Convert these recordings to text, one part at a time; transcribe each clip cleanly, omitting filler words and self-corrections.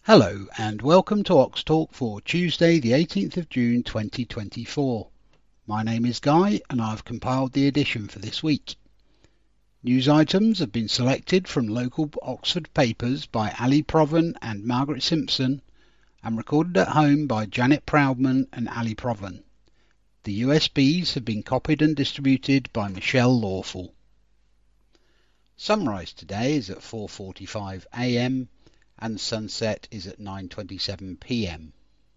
Hello and welcome to Ox Talk for Tuesday the 18th of June 2024. My name is Guy and I've compiled the edition for this week. News items have been selected from local Oxford papers by Ali Provan and Margaret Simpson and recorded at home by Janet Proudman and Ali Provan. The USBs have been copied and distributed by Michelle Lawful. Sunrise today is at 4:45 a.m. and sunset is at 9:27 p.m.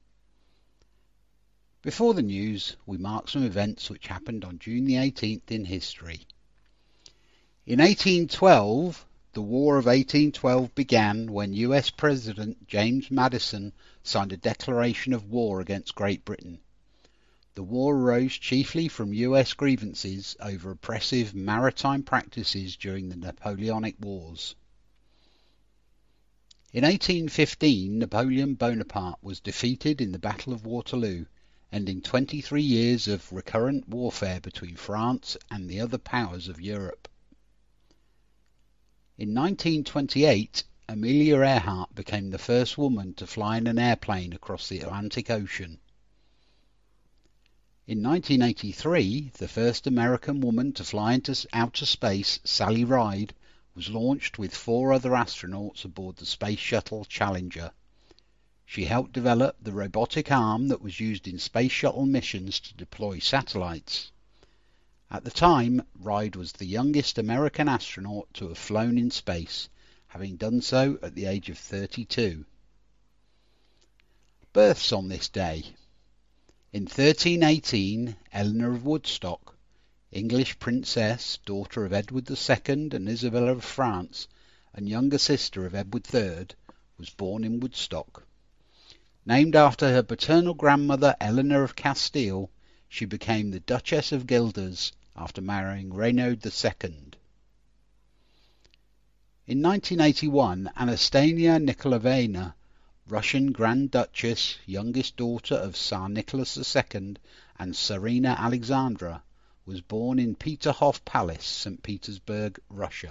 Before the news, we mark some events which happened on June the 18th in history. In 1812, the War of 1812 began when US President James Madison signed a declaration of war against Great Britain. The war arose chiefly from US grievances over oppressive maritime practices during the Napoleonic Wars. In 1815, Napoleon Bonaparte was defeated in the Battle of Waterloo, ending 23 years of recurrent warfare between France and the other powers of Europe. In 1928, Amelia Earhart became the first woman to fly in an airplane across the Atlantic Ocean. In 1983, the first American woman to fly into outer space, Sally Ride, was launched with 4 other astronauts aboard the Space Shuttle Challenger. She helped develop the robotic arm that was used in Space Shuttle missions to deploy satellites. At the time, Ride was the youngest American astronaut to have flown in space, having done so at the age of 32. Births on this day. In 1318, Eleanor of Woodstock, English princess, daughter of Edward II and Isabella of France, and younger sister of Edward III, was born in Woodstock. Named after her paternal grandmother Eleanor of Castile, she became the Duchess of Guelders after marrying Renaud II. In 1981, Anastasia Nikolaevna, Russian Grand Duchess, youngest daughter of Tsar Nicholas II and Tsarina Alexandra, was born in Peterhof Palace, St. Petersburg, Russia.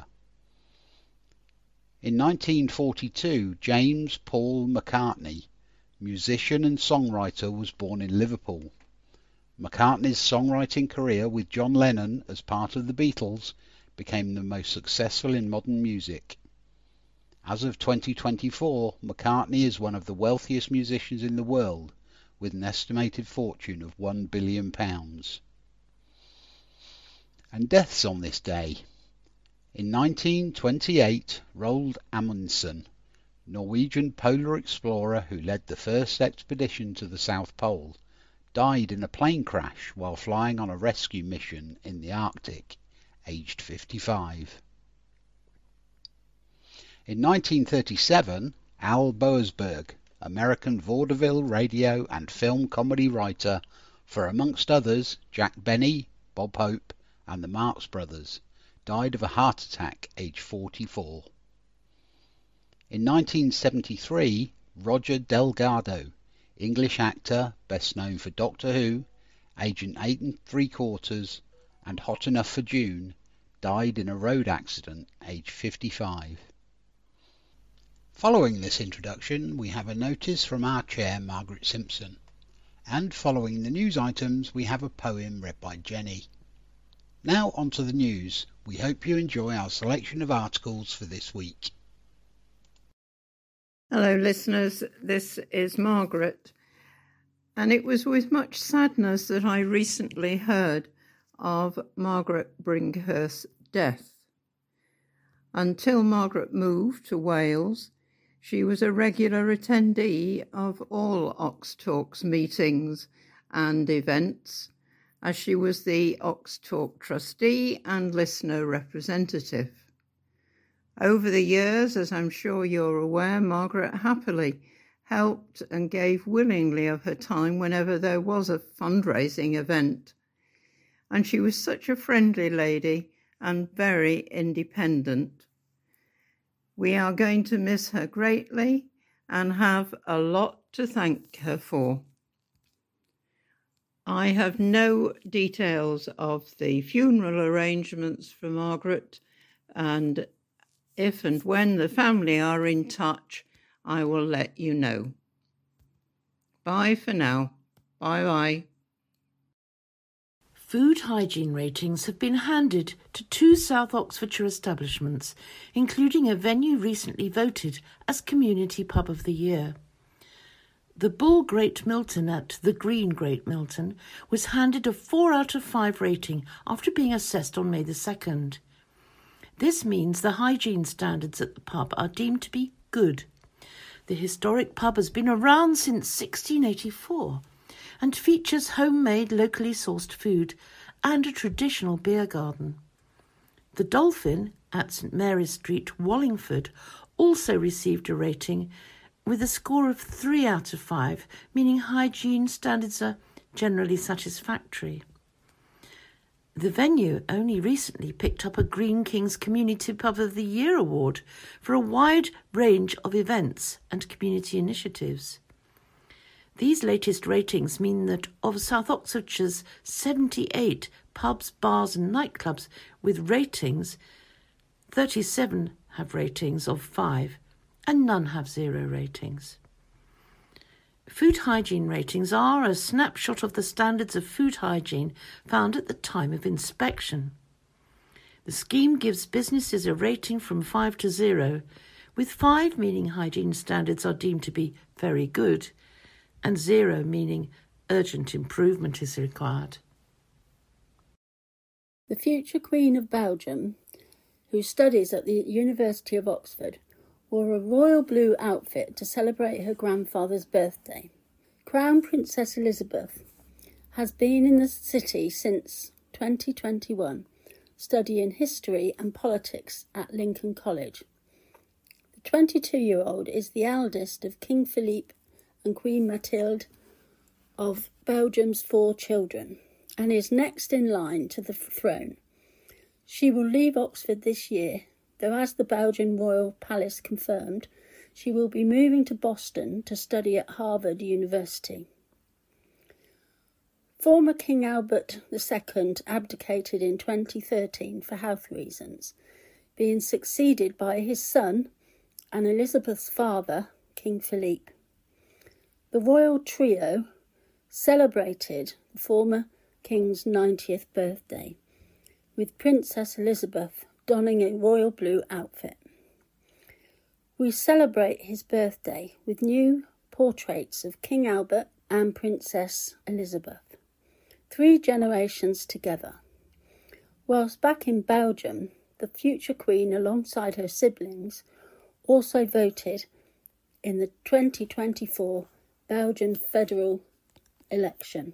In 1942, James Paul McCartney, musician and songwriter, was born in Liverpool. McCartney's songwriting career with John Lennon as part of the Beatles became the most successful in modern music. As of 2024, McCartney is one of the wealthiest musicians in the world, with an estimated fortune of £1 billion. And deaths on this day. In 1928, Roald Amundsen, Norwegian polar explorer who led the first expedition to the South Pole, died in a plane crash while flying on a rescue mission in the Arctic, aged 55. In 1937, Al Boasberg, American vaudeville, radio and film comedy writer for, amongst others, Jack Benny, Bob Hope and the Marx Brothers, died of a heart attack, aged 44. In 1973, Roger Delgado, English actor best known for Doctor Who, Agent 8 3/4 and Hot Enough for June, died in a road accident, aged 55. Following this introduction, we have a notice from our chair, Margaret Simpson, and following the news items, we have a poem read by Jenny. Now on to the news. We hope you enjoy our selection of articles for this week. Hello listeners, this is Margaret, and it was with much sadness that I recently heard of Margaret Bringhurst's death. Until Margaret moved to Wales, she was a regular attendee of all Ox Talks meetings and events, as she was the Ox Talk trustee and listener representative. Over the years, as I'm sure you're aware, Margaret happily helped and gave willingly of her time whenever there was a fundraising event. And she was such a friendly lady and very independent. We are going to miss her greatly and have a lot to thank her for. I have no details of the funeral arrangements for Margaret, and if and when the family are in touch, I will let you know. Bye for now. Bye-bye. Food hygiene ratings have been handed to 2 South Oxfordshire establishments, including a venue recently voted as Community Pub of the Year. The Bull Great Milton at the Green Great Milton was handed a 4 out of 5 rating after being assessed on May the 2nd. This means the hygiene standards at the pub are deemed to be good. The historic pub has been around since 1684 and features homemade, locally sourced food and a traditional beer garden. The Dolphin at St Mary's Street, Wallingford, also received a rating with a score of 3 out of 5, meaning hygiene standards are generally satisfactory. The venue only recently picked up a Green Kings Community Pub of the Year award for a wide range of events and community initiatives. These latest ratings mean that of South Oxfordshire's 78 pubs, bars and nightclubs with ratings, 37 have ratings of 5 and none have 0 ratings. Food hygiene ratings are a snapshot of the standards of food hygiene found at the time of inspection. The scheme gives businesses a rating from 5 to 0, with 5 meaning hygiene standards are deemed to be very good, and 0 meaning urgent improvement is required. The future Queen of Belgium, who studies at the University of Oxford, wore a royal blue outfit to celebrate her grandfather's birthday. Crown Princess Elizabeth has been in the city since 2021, studying history and politics at Lincoln College. The 22-year-old is the eldest of King Philippe and Queen Mathilde of Belgium's 4 children, and is next in line to the throne. She will leave Oxford this year, though as the Belgian Royal Palace confirmed, she will be moving to Boston to study at Harvard University. Former King Albert II abdicated in 2013 for health reasons, being succeeded by his son and Elizabeth's father, King Philippe. The royal trio celebrated the former king's 90th birthday, with Princess Elizabeth donning a royal blue outfit. We celebrate his birthday with new portraits of King Albert and Princess Elizabeth, 3 generations together. Whilst back in Belgium, the future Queen, alongside her siblings, also voted in the 2024 Belgian federal election.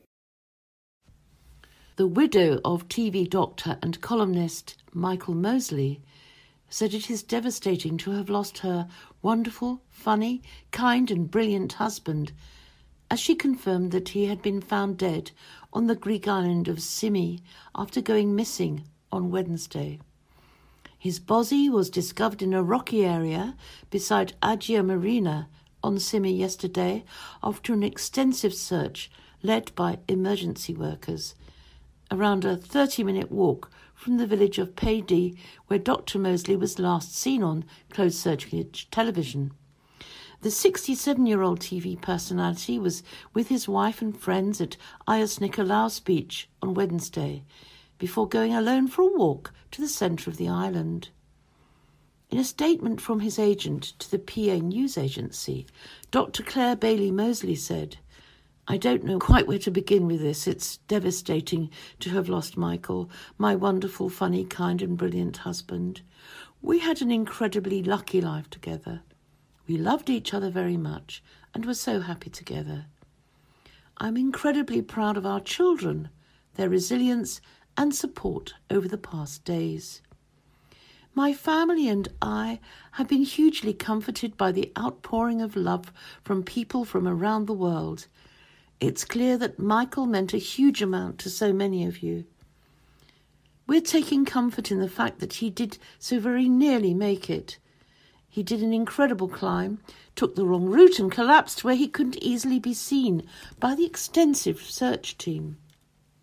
The widow of TV doctor and columnist Michael Mosley said it is devastating to have lost her wonderful, funny, kind and brilliant husband, as she confirmed that he had been found dead on the Greek island of Symi after going missing on Wednesday. His body was discovered in a rocky area beside Agia Marina on Symi yesterday after an extensive search led by emergency workers, around a 30-minute walk from the village of Paydi, where Dr. Mosley was last seen on closed circuit television. The 67-year-old TV personality was with his wife and friends at Ios Nikolaos Beach on Wednesday, before going alone for a walk to the centre of the island. In a statement from his agent to the PA news agency, Dr. Claire Bailey Mosley said, "I don't know quite where to begin with this. It's devastating to have lost Michael, my wonderful, funny, kind and brilliant husband. We had an incredibly lucky life together. We loved each other very much and were so happy together. I'm incredibly proud of our children, their resilience and support over the past days. My family and I have been hugely comforted by the outpouring of love from people from around the world. It's clear that Michael meant a huge amount to so many of you. We're taking comfort in the fact that he did so very nearly make it. He did an incredible climb, took the wrong route and collapsed where he couldn't easily be seen by the extensive search team.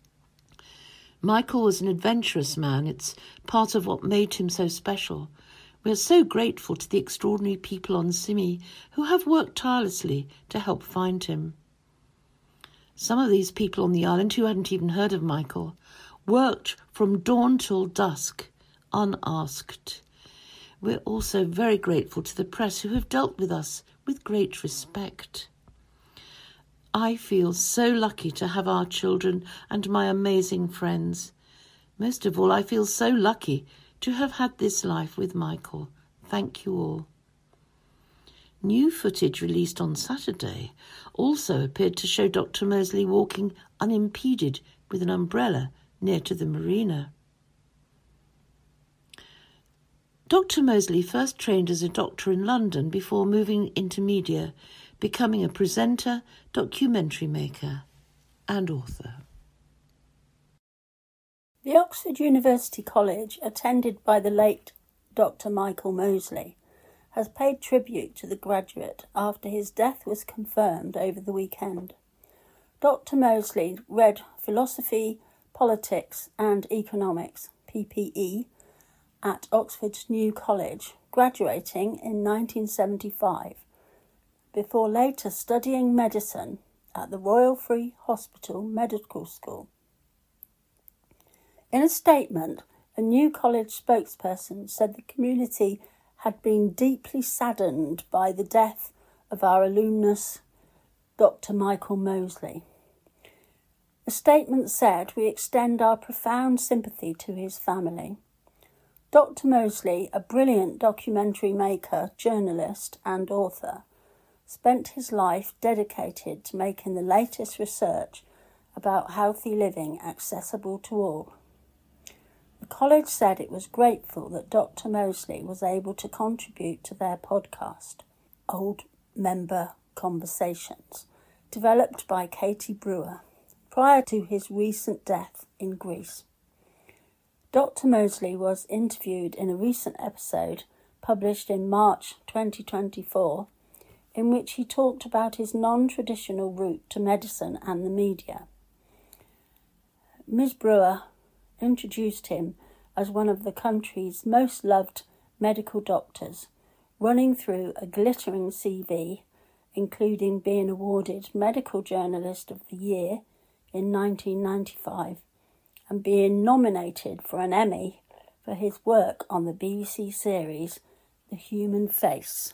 Michael was an adventurous man. It's part of what made him so special. We are so grateful to the extraordinary people on Simi who have worked tirelessly to help find him. Some of these people on the island who hadn't even heard of Michael worked from dawn till dusk, unasked. We're also very grateful to the press who have dealt with us with great respect. I feel so lucky to have our children and my amazing friends. Most of all, I feel so lucky to have had this life with Michael. Thank you all. New footage released on Saturday also appeared to show Dr. Mosley walking unimpeded with an umbrella near to the marina. Dr. Mosley first trained as a doctor in London before moving into media, becoming a presenter, documentary maker and author. The Oxford University College, attended by the late Dr. Michael Mosley, has paid tribute to the graduate after his death was confirmed over the weekend. Dr. Mosley read Philosophy, Politics and Economics, PPE, at Oxford's New College, graduating in 1975, before later studying medicine at the Royal Free Hospital Medical School. In a statement, a New College spokesperson said the community had been deeply saddened by the death of our alumnus, Dr. Michael Mosley. The statement said, "We extend our profound sympathy to his family." Dr. Mosley, a brilliant documentary maker, journalist and author, spent his life dedicated to making the latest research about healthy living accessible to all. The college said it was grateful that Dr. Mosley was able to contribute to their podcast, Old Member Conversations, developed by Katie Brewer, prior to his recent death in Greece. Dr. Mosley was interviewed in a recent episode published in March 2024, in which he talked about his non-traditional route to medicine and the media. Ms. Brewer introduced him as one of the country's most loved medical doctors, running through a glittering CV, including being awarded Medical Journalist of the Year in 1995 and being nominated for an Emmy for his work on the BBC series The Human Face.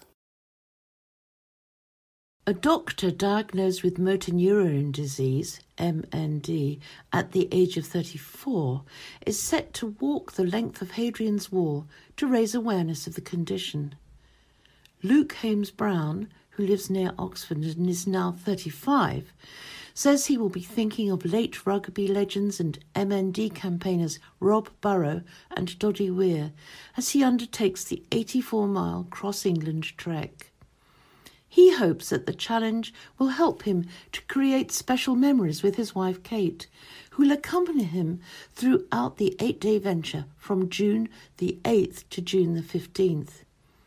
A doctor diagnosed with motor neurone disease, MND, at the age of 34 is set to walk the length of Hadrian's Wall to raise awareness of the condition. Luke Hames-Brown, who lives near Oxford and is now 35, says he will be thinking of late rugby legends and MND campaigners Rob Burrow and Doddy Weir as he undertakes the 84-mile cross-England trek. He hopes that the challenge will help him to create special memories with his wife Kate, who will accompany him throughout the 8-day venture from June the 8th to June the 15th.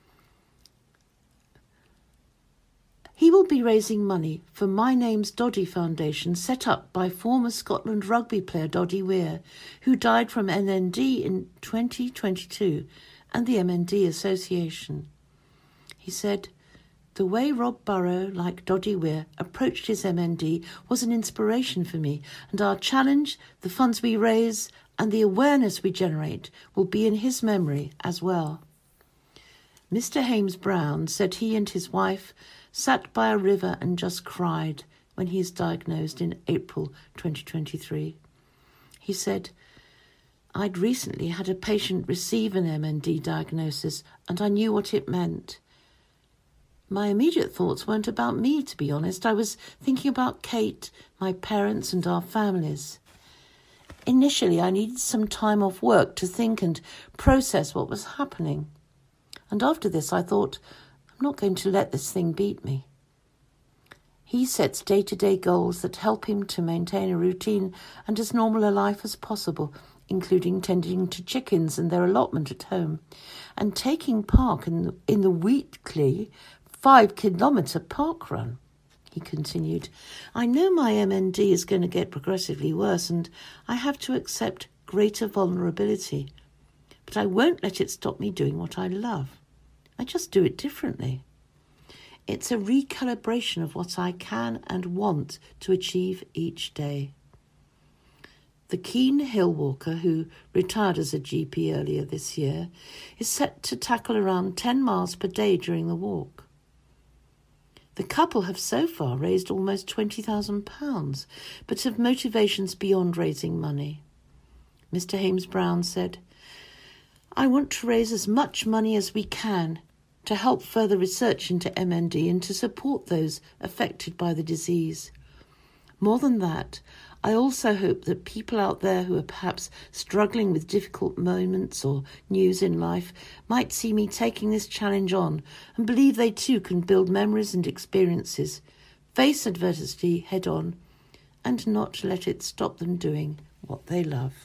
He will be raising money for My Name's Doddy Foundation, set up by former Scotland rugby player Doddy Weir, who died from MND in 2022, and the MND Association. He said, "The way Rob Burrow, like Doddy Weir, approached his MND was an inspiration for me, and our challenge, the funds we raise, and the awareness we generate will be in his memory as well." Mr. Hames-Brown said he and his wife sat by a river and just cried when he was diagnosed in April 2023. He said, "I'd recently had a patient receive an MND diagnosis and I knew what it meant. My immediate thoughts weren't about me, to be honest. I was thinking about Kate, my parents and our families. Initially, I needed some time off work to think and process what was happening. And after this, I thought, I'm not going to let this thing beat me." He sets day-to-day goals that help him to maintain a routine and as normal a life as possible, including tending to chickens and their allotment at home, and taking part in the weekly 5-kilometre park run. He continued, "I know my MND is going to get progressively worse and I have to accept greater vulnerability. but I won't let it stop me doing what I love. I just do it differently. It's a recalibration of what I can and want to achieve each day. The keen hill walker, who retired as a GP earlier this year, is set to tackle around 10 miles per day during the walk. The couple have so far raised almost £20,000, but have motivations beyond raising money. Mr. Hames-Brown said, "I want to raise as much money as we can to help further research into MND and to support those affected by the disease. More than that, I also hope that people out there who are perhaps struggling with difficult moments or news in life might see me taking this challenge on and believe they too can build memories and experiences, face adversity head on, and not let it stop them doing what they love."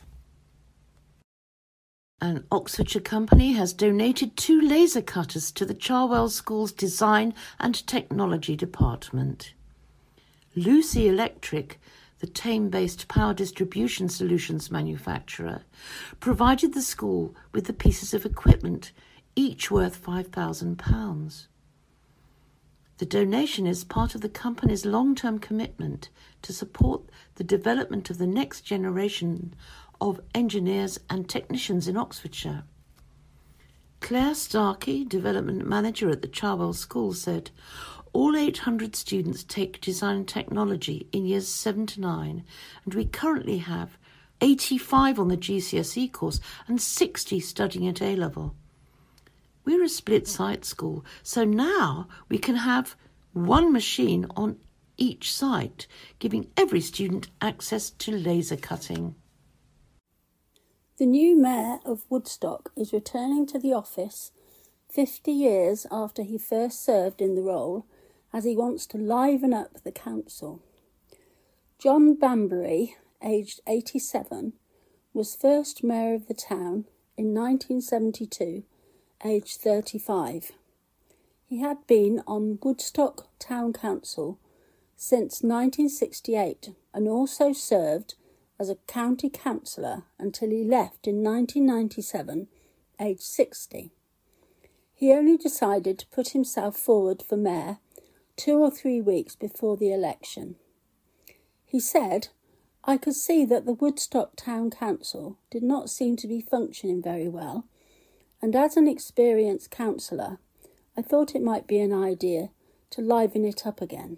An Oxfordshire company has donated 2 laser cutters to the Charwell School's Design and Technology Department. Lucy Electric, the Tame-based power distribution solutions manufacturer, provided the school with the pieces of equipment, each worth £5,000. The donation is part of the company's long-term commitment to support the development of the next generation of engineers and technicians in Oxfordshire. Claire Starkey, development manager at the Charwell School, said, "All 800 students take design and technology in years 7 to 9, and we currently have 85 on the GCSE course and 60 studying at A-level. We're a split-site school, so now we can have 1 machine on each site, giving every student access to laser cutting." The new mayor of Woodstock is returning to the office 50 years after he first served in the role, as he wants to liven up the council. John Bambury, aged 87, was first mayor of the town in 1972, aged 35. He had been on Woodstock Town Council since 1968 and also served as a county councillor until he left in 1997, aged 60. He only decided to put himself forward for mayor 2 or 3 weeks before the election. He said, "I could see that the Woodstock Town Council did not seem to be functioning very well, and as an experienced councillor, I thought it might be an idea to liven it up again."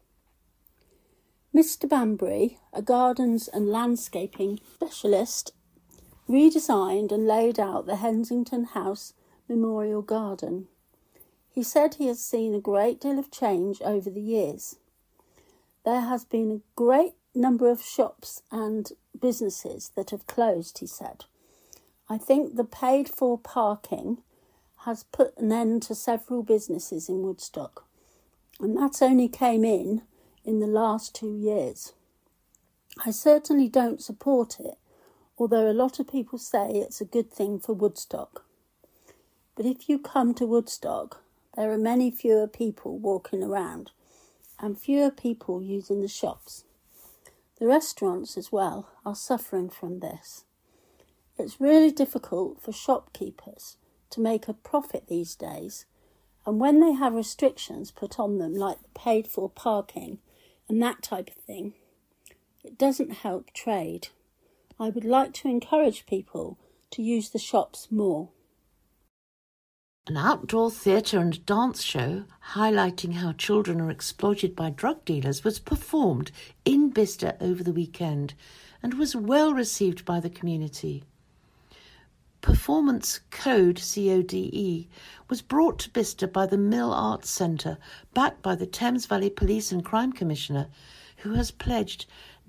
Mr. Bambury, a gardens and landscaping specialist, redesigned and laid out the Hensington House Memorial Garden. He said he has seen a great deal of change over the years. There has been a great number of shops and businesses that have closed, he said. "I think the paid-for parking has put an end to several businesses in Woodstock, and that only came in the last 2 years. I certainly don't support it, although a lot of people say it's a good thing for Woodstock. But if you come to Woodstock, there are many fewer people walking around and fewer people using the shops. The restaurants as well are suffering from this. It's really difficult for shopkeepers to make a profit these days, and when they have restrictions put on them like paid for parking and that type of thing, it doesn't help trade. I would like to encourage people to use the shops more." An outdoor theatre and dance show highlighting how children are exploited by drug dealers was performed in Bicester over the weekend and was well received by the community. Performance Code, CODE, was brought to Bicester by the Mill Arts Centre, backed by the Thames Valley Police and Crime Commissioner, who has pledged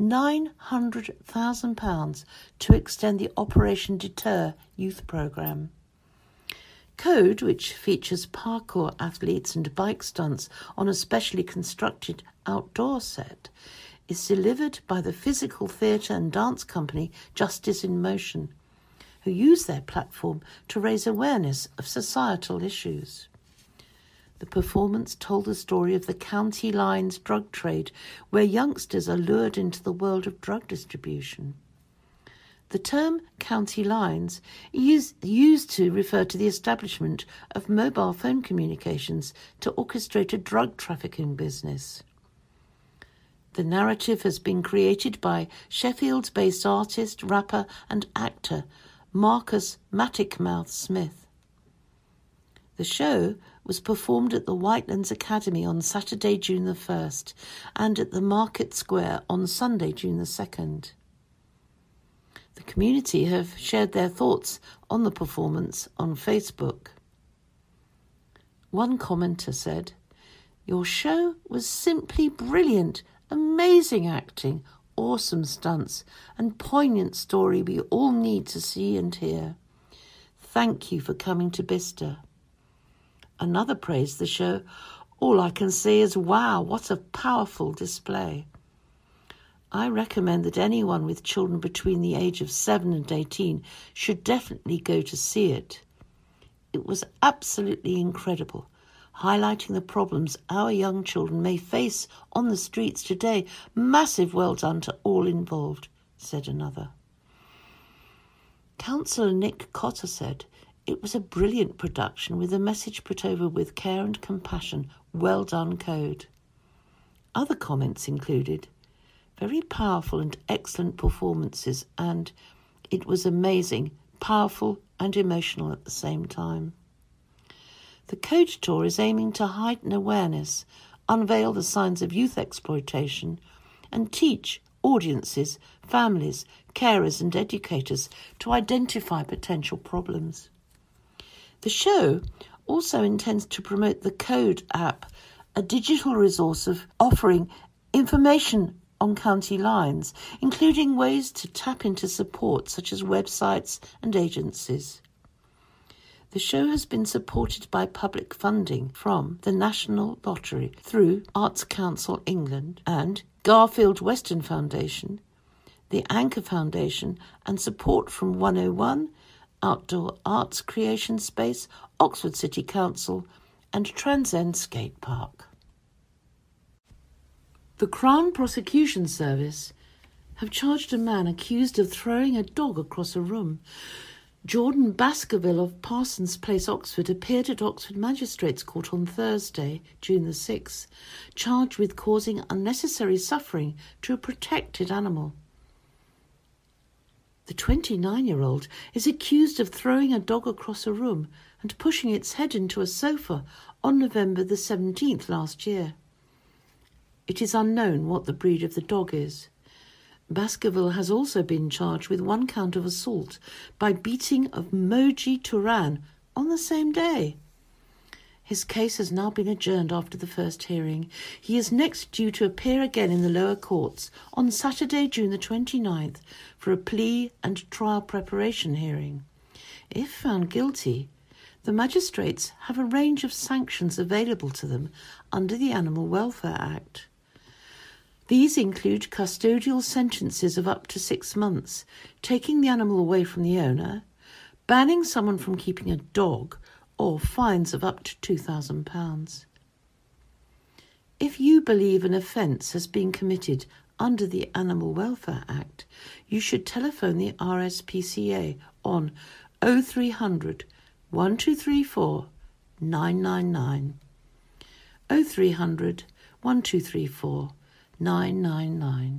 £900,000 to extend the Operation Deter youth programme. Code, which features parkour athletes and bike stunts on a specially constructed outdoor set, is delivered by the physical theatre and dance company Justice in Motion, who use their platform to raise awareness of societal issues. The performance told the story of the county lines drug trade, where youngsters are lured into the world of drug distribution. The term county lines is used to refer to the establishment of mobile phone communications to orchestrate a drug trafficking business. The narrative has been created by Sheffield-based artist, rapper and actor Marcus Maticmouth Smith. The show was performed at the Whitelands Academy on Saturday, June the 1st, and at the Market Square on Sunday, June the 2nd. The community have shared their thoughts on the performance on Facebook. One commenter said, "Your show was simply brilliant, amazing acting, awesome stunts, and poignant story we all need to see and hear. Thank you for coming to Bicester." Another praised the show. "All I can say is, wow, what a powerful display. I recommend that anyone with children between the age of 7 and 18 should definitely go to see it. It was absolutely incredible, highlighting the problems our young children may face on the streets today. Massive well done to all involved," said another. Councillor Nick Cotter said, "It was a brilliant production with a message put over with care and compassion. Well done, Code." Other comments included, "Very powerful and excellent performances," and "It was amazing, powerful and emotional at the same time." The Code Tour is aiming to heighten awareness, unveil the signs of youth exploitation, and teach audiences, families, carers and educators to identify potential problems. The show also intends to promote the Code app, a digital resource of offering information on county lines, including ways to tap into support such as websites and agencies. The show has been supported by public funding from the National Lottery through Arts Council England and Garfield Weston Foundation, the Anchor Foundation, and support from 101, Outdoor Arts Creation Space, Oxford City Council and Transend Skate Park. The Crown Prosecution Service have charged a man accused of throwing a dog across a room. Jordan Baskerville of Parsons Place, Oxford, appeared at Oxford Magistrates Court on Thursday, June the 6th, charged with causing unnecessary suffering to a protected animal. The 29-year-old is accused of throwing a dog across a room and pushing its head into a sofa on November the 17th last year. It is unknown what the breed of the dog is. Baskerville has also been charged with 1 count of assault by beating of Moji Turan on the same day. His case has now been adjourned after the first hearing. He is next due to appear again in the lower courts on Saturday, June the 29th, for a plea and trial preparation hearing. If found guilty, the magistrates have a range of sanctions available to them under the Animal Welfare Act. These include custodial sentences of up to 6 months, taking the animal away from the owner, banning someone from keeping a dog, or fines of up to £2,000. If you believe an offence has been committed under the Animal Welfare Act, you should telephone the RSPCA on 0300 1234 999. 0300 1234 999.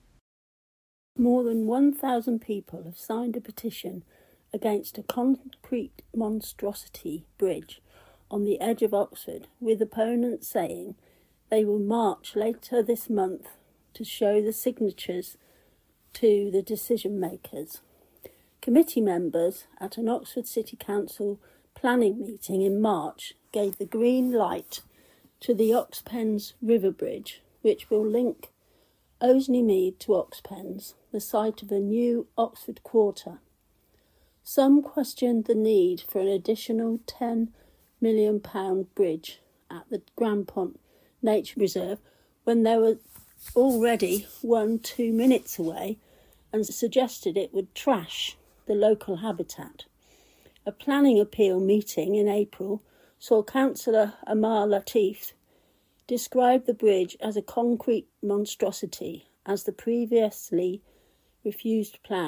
More than 1,000 people have signed a petition against a concrete monstrosity bridge on the edge of Oxford, with opponents saying they will march later this month to show the signatures to the decision makers. Committee members at an Oxford City Council planning meeting in March gave the green light to the Oxpens River Bridge, which will link Oseney Mead to Oxpens, the site of a new Oxford quarter. Some questioned the need for an additional £10 million bridge at the Grampont Nature Reserve when there was already one 2 minutes away, and suggested it would trash the local habitat. A planning appeal meeting in April saw Councillor Amar Latif describe the bridge as a concrete monstrosity, as the previously refused plans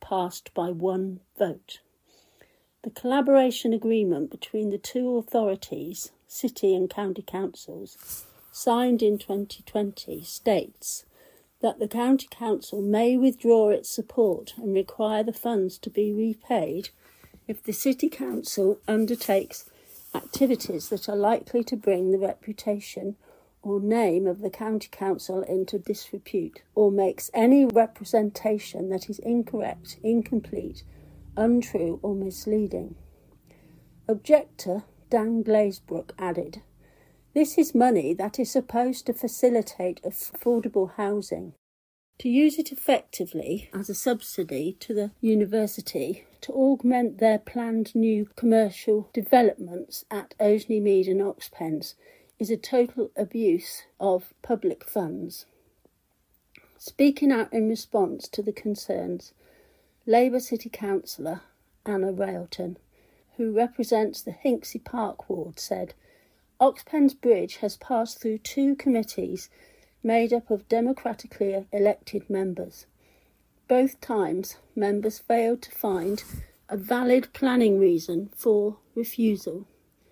passed by one vote. The collaboration agreement between the two authorities, city and county councils, signed in 2020, states that the county council may withdraw its support and require the funds to be repaid if the city council undertakes activities that are likely to bring the reputation or name of the county council into disrepute, or makes any representation that is incorrect, incomplete, untrue or misleading. Objector Dan Glazebrook added, "This is money that is supposed to facilitate affordable housing. To use it effectively as a subsidy to the university to augment their planned new commercial developments at Oseney Mead and Oxpens is a total abuse of public funds." Speaking out in response to the concerns, Labour City Councillor Anna Railton, who represents the Hinksey Park ward, said, "Oxpens Bridge has passed through 2 committees made up of democratically elected members. Both times, members failed to find a valid planning reason for refusal.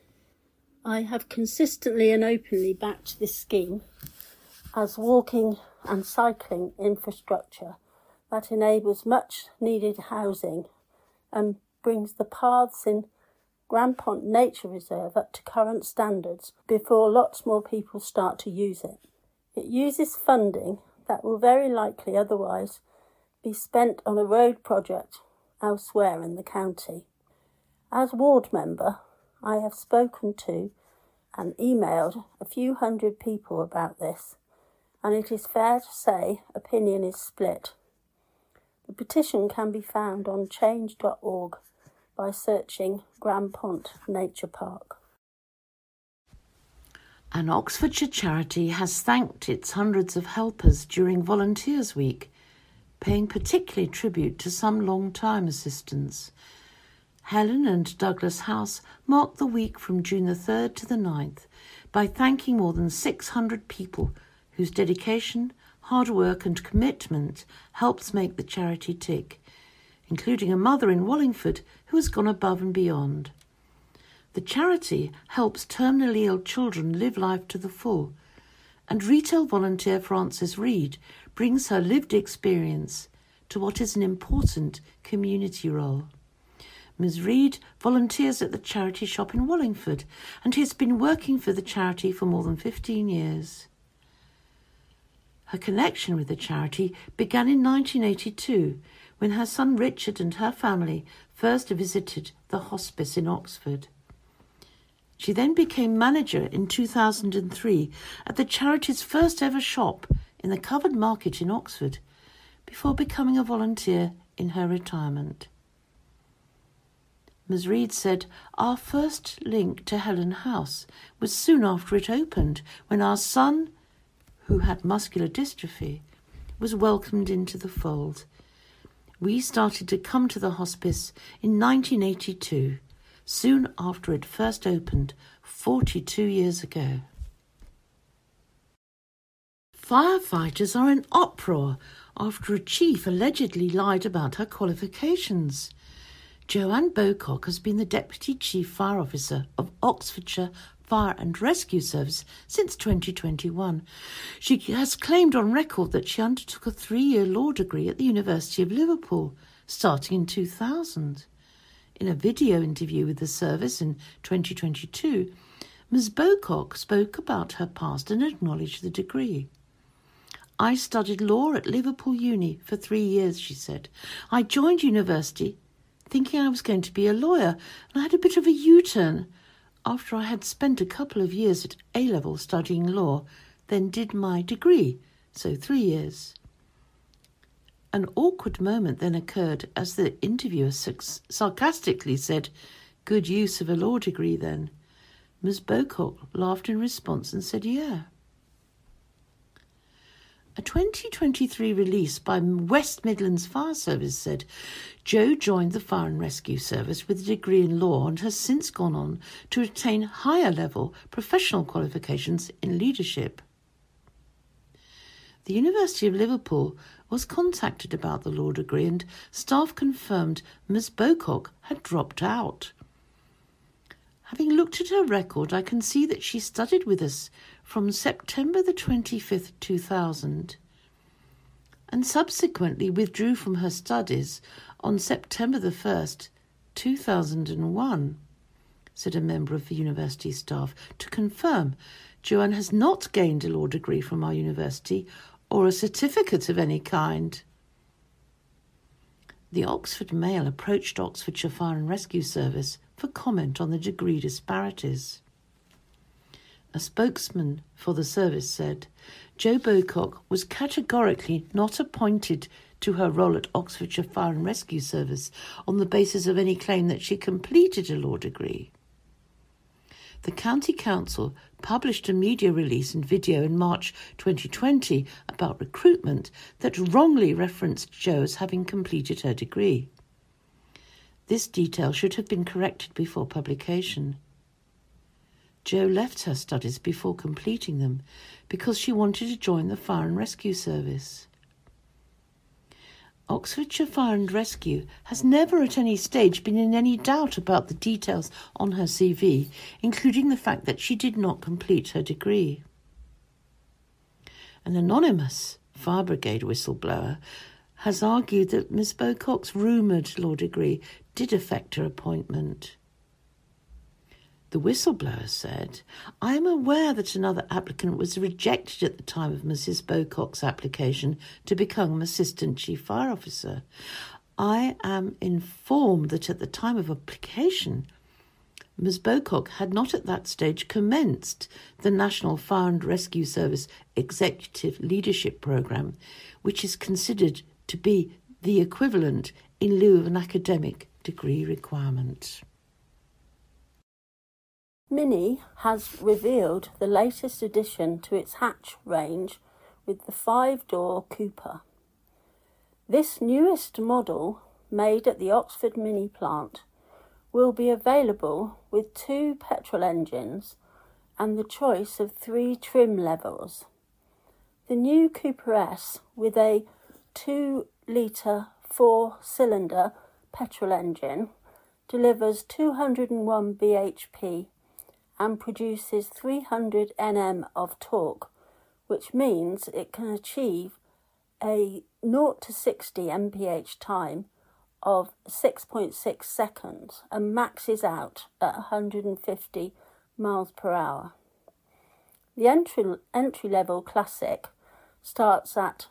I have consistently and openly backed this scheme as walking and cycling infrastructure that enables much needed housing and brings the paths in Grampont Nature Reserve up to current standards before lots more people start to use it. It uses funding that will very likely otherwise be spent on a road project elsewhere in the county. As ward member, I have spoken to and emailed a few hundred people about this, and it is fair to say opinion is split. The petition can be found on change.org by searching Grampont Nature Park. An Oxfordshire charity has thanked its hundreds of helpers during Volunteers Week, paying particularly tribute to some long-time assistants. Helen and Douglas House marked the week from June the 3rd to the 9th by thanking more than 600 people whose dedication, hard work and commitment helps make the charity tick, including a mother in Wallingford who has gone above and beyond. The charity helps terminally ill children live life to the full, and retail volunteer Frances Reid brings her lived experience to what is an important community role. Ms. Reid volunteers at the charity shop in Wallingford and has been working for the charity for more than 15 years. Her connection with the charity began in 1982 when her son Richard and her family first visited the hospice in Oxford. She then became manager in 2003 at the charity's first ever shop in the Covered Market in Oxford, before becoming a volunteer in her retirement. Ms. Reid said, "Our first link to Helen House was soon after it opened, when our son, who had muscular dystrophy, was welcomed into the fold. We started to come to the hospice in 1982, soon after it first opened 42 years ago." Firefighters are in uproar after a chief allegedly lied about her qualifications. Joanne Bocock has been the Deputy Chief Fire Officer of Oxfordshire Fire and Rescue Service since 2021. She has claimed on record that she undertook a 3-year law degree at the University of Liverpool, starting in 2000. In a video interview with the service in 2022, Ms. Bocock spoke about her past and acknowledged the degree. "I studied law at Liverpool Uni for 3 years," she said. "I joined university thinking I was going to be a lawyer, and I had a bit of a U-turn after I had spent a couple of years at A-level studying law, then did my degree, so 3 years. An awkward moment then occurred as the interviewer sarcastically said, "Good use of a law degree then." Ms. Bocock laughed in response and said, "Yeah." A 2023 release by West Midlands Fire Service said Jo joined the Fire and Rescue Service with a degree in law and has since gone on to attain higher level professional qualifications in leadership. The University of Liverpool was contacted about the law degree and staff confirmed Miss Bocock had dropped out. Having looked at her record, I can see that she studied with us from September the 25th, 2000, and subsequently withdrew from her studies on September the 1st, 2001, said a member of the university staff. To confirm, Joanne has not gained a law degree from our university or a certificate of any kind. The Oxford Mail approached Oxfordshire Fire and Rescue Service for comment on the degree disparities. A spokesman for the service said, Jo Bocock was categorically not appointed to her role at Oxfordshire Fire and Rescue Service on the basis of any claim that she completed a law degree. The County Council published a media release and video in March 2020 about recruitment that wrongly referenced Jo as having completed her degree. This detail should have been corrected before publication. Jo left her studies before completing them because she wanted to join the Fire and Rescue Service. Oxfordshire Fire and Rescue has never at any stage been in any doubt about the details on her CV, including the fact that she did not complete her degree. An anonymous fire brigade whistleblower has argued that Miss Bocock's rumoured law degree did affect her appointment. The whistleblower said, "I am aware that another applicant was rejected at the time of Mrs. Bocock's application to become an Assistant Chief Fire Officer. I am informed that at the time of application, Ms. Bocock had not at that stage commenced the National Fire and Rescue Service Executive Leadership Programme, which is considered to be the equivalent in lieu of an academic degree requirement." Mini has revealed the latest addition to its hatch range with the 5-door Cooper. This newest model, made at the Oxford Mini plant, will be available with 2 petrol engines and the choice of 3 trim levels. The new Cooper S, with a 2-litre 4-cylinder petrol engine, delivers 201 bhp and produces 300 Nm of torque, which means it can achieve a 0 to 60 mph time of 6.6 seconds and maxes out at 150 miles per hour. The entry-level Classic starts at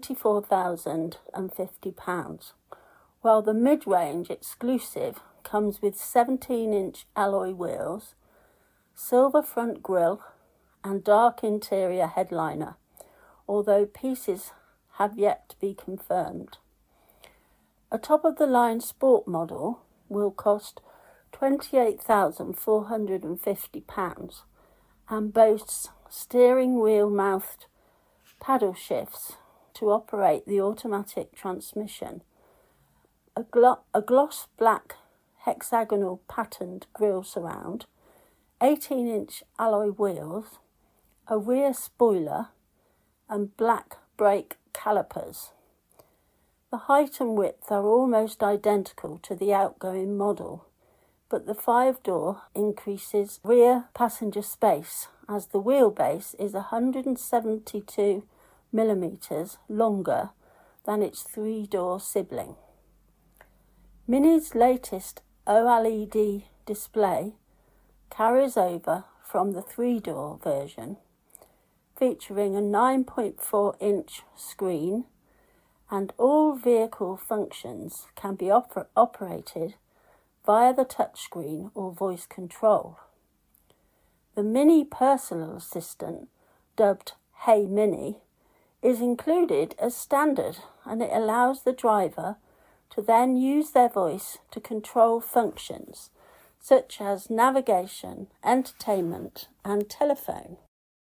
£24,050, while the mid-range exclusive comes with 17-inch alloy wheels, silver front grille and dark interior headliner, although pieces have yet to be confirmed. A top-of-the-line sport model will cost £28,450 and boasts steering wheel-mouthed paddle shifts to operate the automatic transmission, a gloss black hexagonal patterned grille surround, 18-inch alloy wheels, a rear spoiler and black brake calipers. The height and width are almost identical to the outgoing model, but the 5-door increases rear passenger space as the wheelbase is 172 millimetres longer than its 3-door sibling. Mini's latest OLED display carries over from the 3-door version, featuring a 9.4-inch screen, and all vehicle functions can be operated via the touchscreen or voice control. The Mini personal assistant, dubbed Hey Mini, is included as standard, and it allows the driver to then use their voice to control functions such as navigation, entertainment and telephone.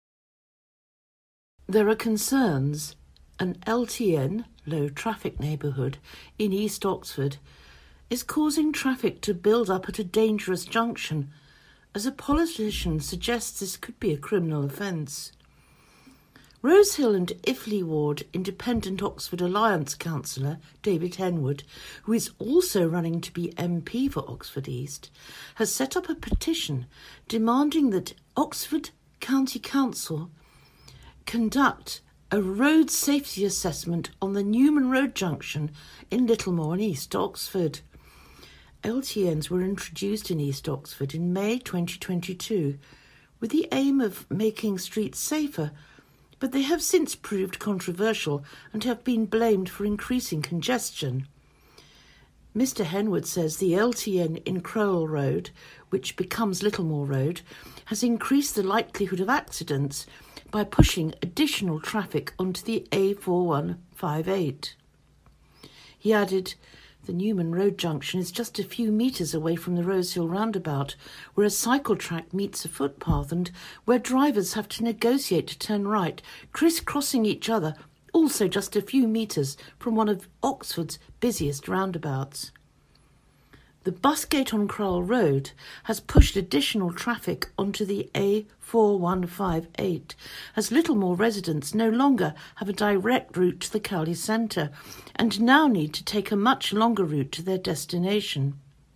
There are concerns an LTN, low traffic neighbourhood, in East Oxford is causing traffic to build up at a dangerous junction, as a politician suggests this could be a criminal offence. Rosehill and Iffley Ward Independent Oxford Alliance councillor David Henwood, who is also running to be MP for Oxford East, has set up a petition demanding that Oxford County Council conduct a road safety assessment on the Newman Road junction in Littlemore and East Oxford. LTNs were introduced in East Oxford in May 2022 with the aim of making streets safer, but they have since proved controversial and have been blamed for increasing congestion. Mr. Henwood says the LTN in Crowell Road, which becomes Littlemore Road, has increased the likelihood of accidents by pushing additional traffic onto the A4158. He added, "The Newman Road junction is just a few metres away from the Rosehill roundabout, where a cycle track meets a footpath and where drivers have to negotiate to turn right, criss-crossing each other, also just a few metres from one of Oxford's busiest roundabouts. The bus gate on Crowell Road has pushed additional traffic onto the A4158, as Littlemore residents no longer have a direct route to the Cowley Centre and now need to take a much longer route to their destination.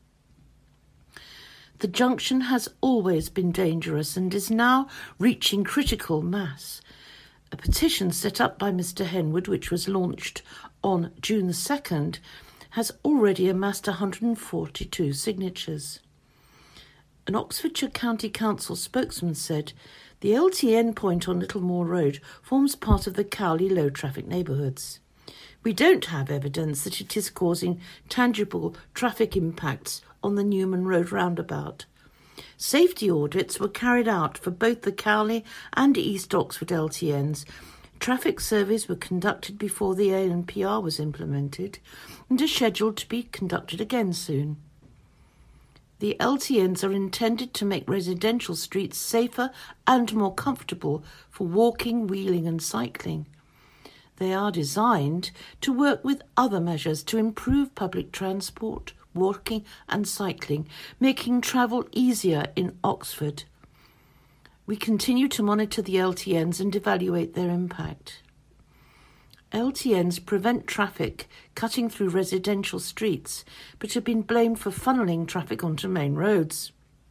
The junction has always been dangerous and is now reaching critical mass. A petition set up by Mr. Henwood, which was launched on June the 2nd, has already amassed 142 signatures. An Oxfordshire County Council spokesman said, "The LTN point on Littlemore Road forms part of the Cowley low-traffic neighbourhoods. We don't have evidence that it is causing tangible traffic impacts on the Newman Road roundabout. Safety audits were carried out for both the Cowley and East Oxford LTNs. Traffic surveys were conducted before the ANPR was implemented and are scheduled to be conducted again soon. The LTNs are intended to make residential streets safer and more comfortable for walking, wheeling and cycling. They are designed to work with other measures to improve public transport, walking and cycling, making travel easier in Oxford. We continue to monitor the LTNs and evaluate their impact. LTNs prevent traffic cutting through residential streets, but have been blamed for funneling traffic onto main roads.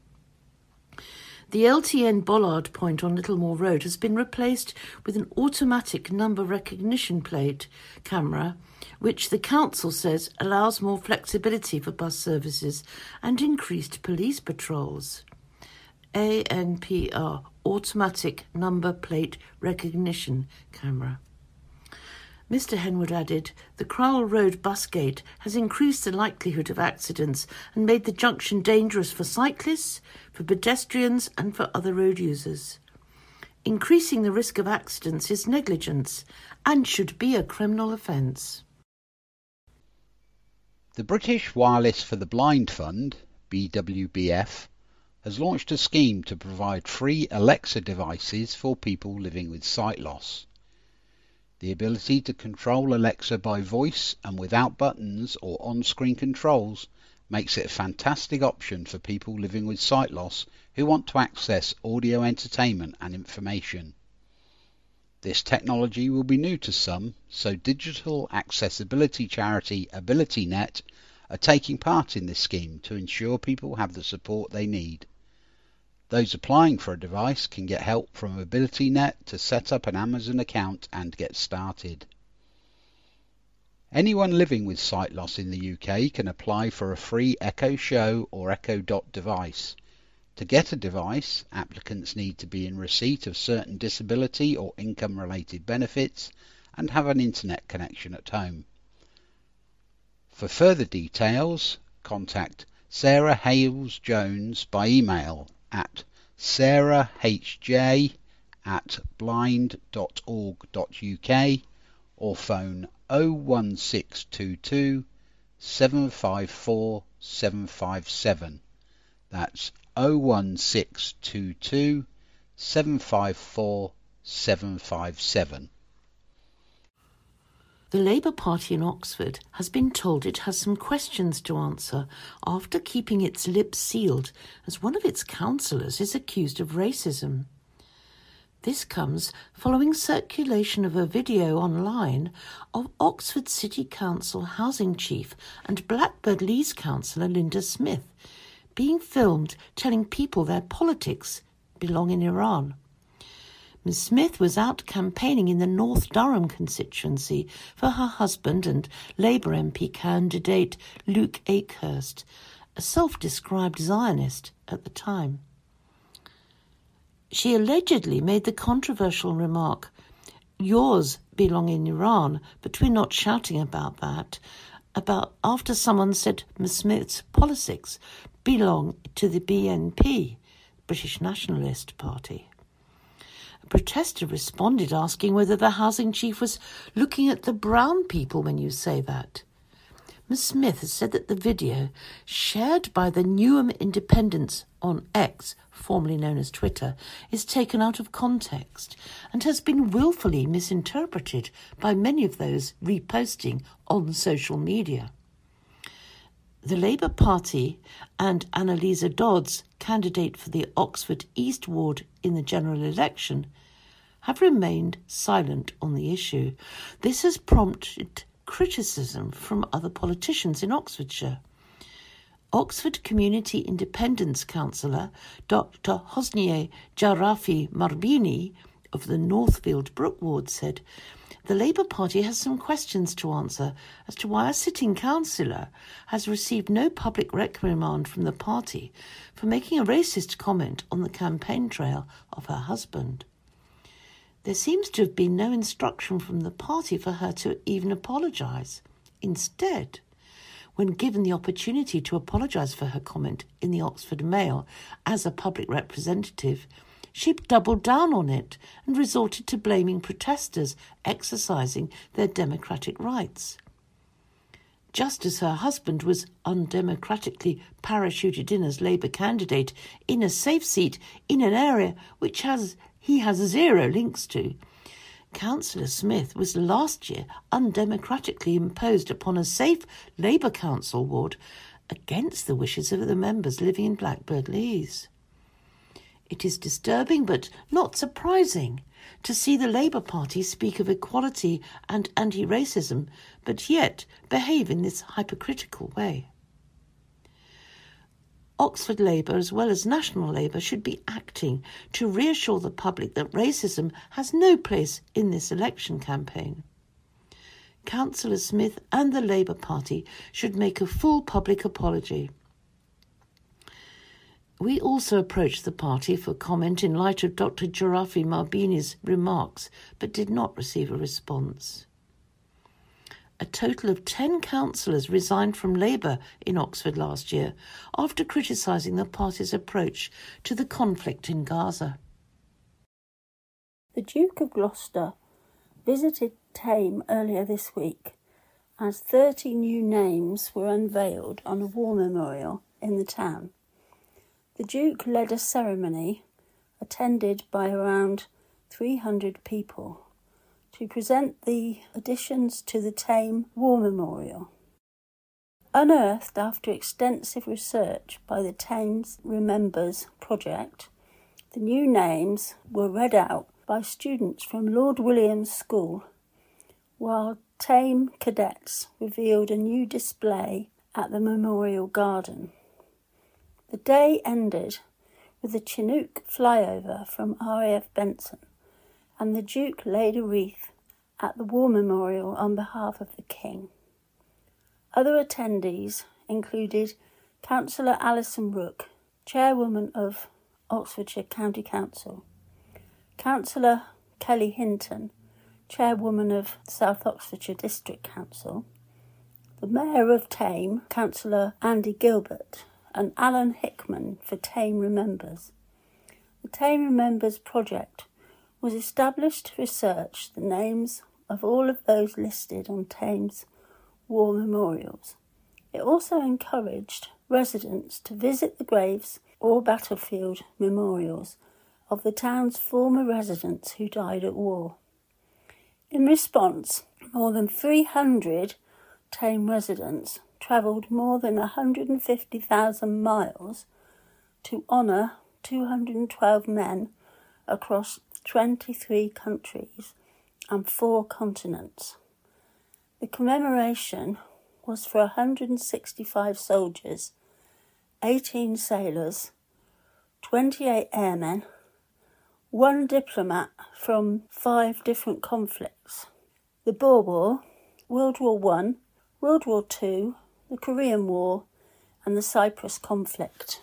The LTN bollard point on Littlemore Road has been replaced with an automatic number recognition plate camera, which the council says allows more flexibility for bus services and increased police patrols. ANPR, Automatic Number Plate Recognition Camera. Mr. Henwood added, "The Crowell Road bus gate has increased the likelihood of accidents and made the junction dangerous for cyclists, for pedestrians and for other road users. Increasing the risk of accidents is negligence and should be a criminal offence." The British Wireless for the Blind Fund, BWBF, has launched a scheme to provide free Alexa devices for people living with sight loss. The ability to control Alexa by voice and without buttons or on-screen controls makes it a fantastic option for people living with sight loss who want to access audio entertainment and information. This technology will be new to some, so digital accessibility charity AbilityNet are taking part in this scheme to ensure people have the support they need. Those applying for a device can get help from AbilityNet to set up an Amazon account and get started. Anyone living with sight loss in the UK can apply for a free Echo Show or Echo Dot device. To get a device, applicants need to be in receipt of certain disability or income-related benefits and have an internet connection at home. For further details, contact Sarah Hales-Jones by email at sarahhj@blind.org.uk or phone 01622 754 757. That's 01622 754 757. The Labour Party in Oxford has been told it has some questions to answer after keeping its lips sealed as one of its councillors is accused of racism. This comes following circulation of a video online of Oxford City Council Housing Chief and Blackbird Leys councillor Linda Smith being filmed telling people their politics belong in Iran. Ms Smith was out campaigning in the North Durham constituency for her husband and Labour MP candidate Luke Akehurst, a self-described Zionist at the time. She allegedly made the controversial remark, "Yours belong in Iran, but we're not shouting about that," after someone said Ms Smith's politics belong to the BNP, British Nationalist Party. A protester responded asking whether the housing chief was looking at the brown people when you say that. Ms Smith has said that the video, shared by the Newham Independents on X, formerly known as Twitter, is taken out of context and has been willfully misinterpreted by many of those reposting on social media. The Labour Party and Annalisa Dodds, candidate for the Oxford East Ward in the general election, have remained silent on the issue. This has prompted criticism from other politicians in Oxfordshire. Oxford Community Independence Councillor Dr Hosnieh Jarafi Marbini of the Northfield Brook Ward said, "The Labour Party has some questions to answer as to why a sitting councillor has received no public reprimand from the party for making a racist comment on the campaign trail of her husband. There seems to have been no instruction from the party for her to even apologise. Instead, when given the opportunity to apologise for her comment in the Oxford Mail as a public representative, she doubled down on it and resorted to blaming protesters exercising their democratic rights. Just as her husband was undemocratically parachuted in as Labour candidate in a safe seat in an area which he has zero links to, Councillor Smith was last year undemocratically imposed upon a safe Labour council ward against the wishes of the members living in Blackbird Leys. It is disturbing but not surprising to see the Labour Party speak of equality and anti-racism, but yet behave in this hypocritical way. Oxford Labour, as well as National Labour, should be acting to reassure the public that racism has no place in this election campaign. Councillor Smith and the Labour Party should make a full public apology. We also approached the party for comment in light of Dr Jarafi Marbini's remarks, but did not receive a response. A total of 10 councillors resigned from Labour in Oxford last year after criticising the party's approach to the conflict in Gaza. The Duke of Gloucester visited Thame earlier this week as 30 new names were unveiled on a war memorial in the town. The Duke led a ceremony attended by around 300 people to present the additions to the Thame War Memorial. Unearthed after extensive research by the Thames Remembers project, the new names were read out by students from Lord William's School, while Thame cadets revealed a new display at the Memorial Garden. The day ended with a Chinook flyover from RAF Benson, and the Duke laid a wreath at the War Memorial on behalf of the King. Other attendees included Councillor Alison Rooke, Chairwoman of Oxfordshire County Council, Councillor Kelly Hinton, Chairwoman of South Oxfordshire District Council, the Mayor of Thame, Councillor Andy Gilbert, and Alan Hickman for Thame Remembers. The Thame Remembers project was established to research the names of all of those listed on Thames war memorials. It also encouraged residents to visit the graves or battlefield memorials of the town's former residents who died at war. In response, more than 300 Thame residents travelled more than 150,000 miles to honour 212 men across 23 countries and 4 continents. The commemoration was for 165 soldiers, 18 sailors, 28 airmen, 1 diplomat from 5 different conflicts: the Boer War, World War I, World War II, the Korean War, and the Cyprus conflict.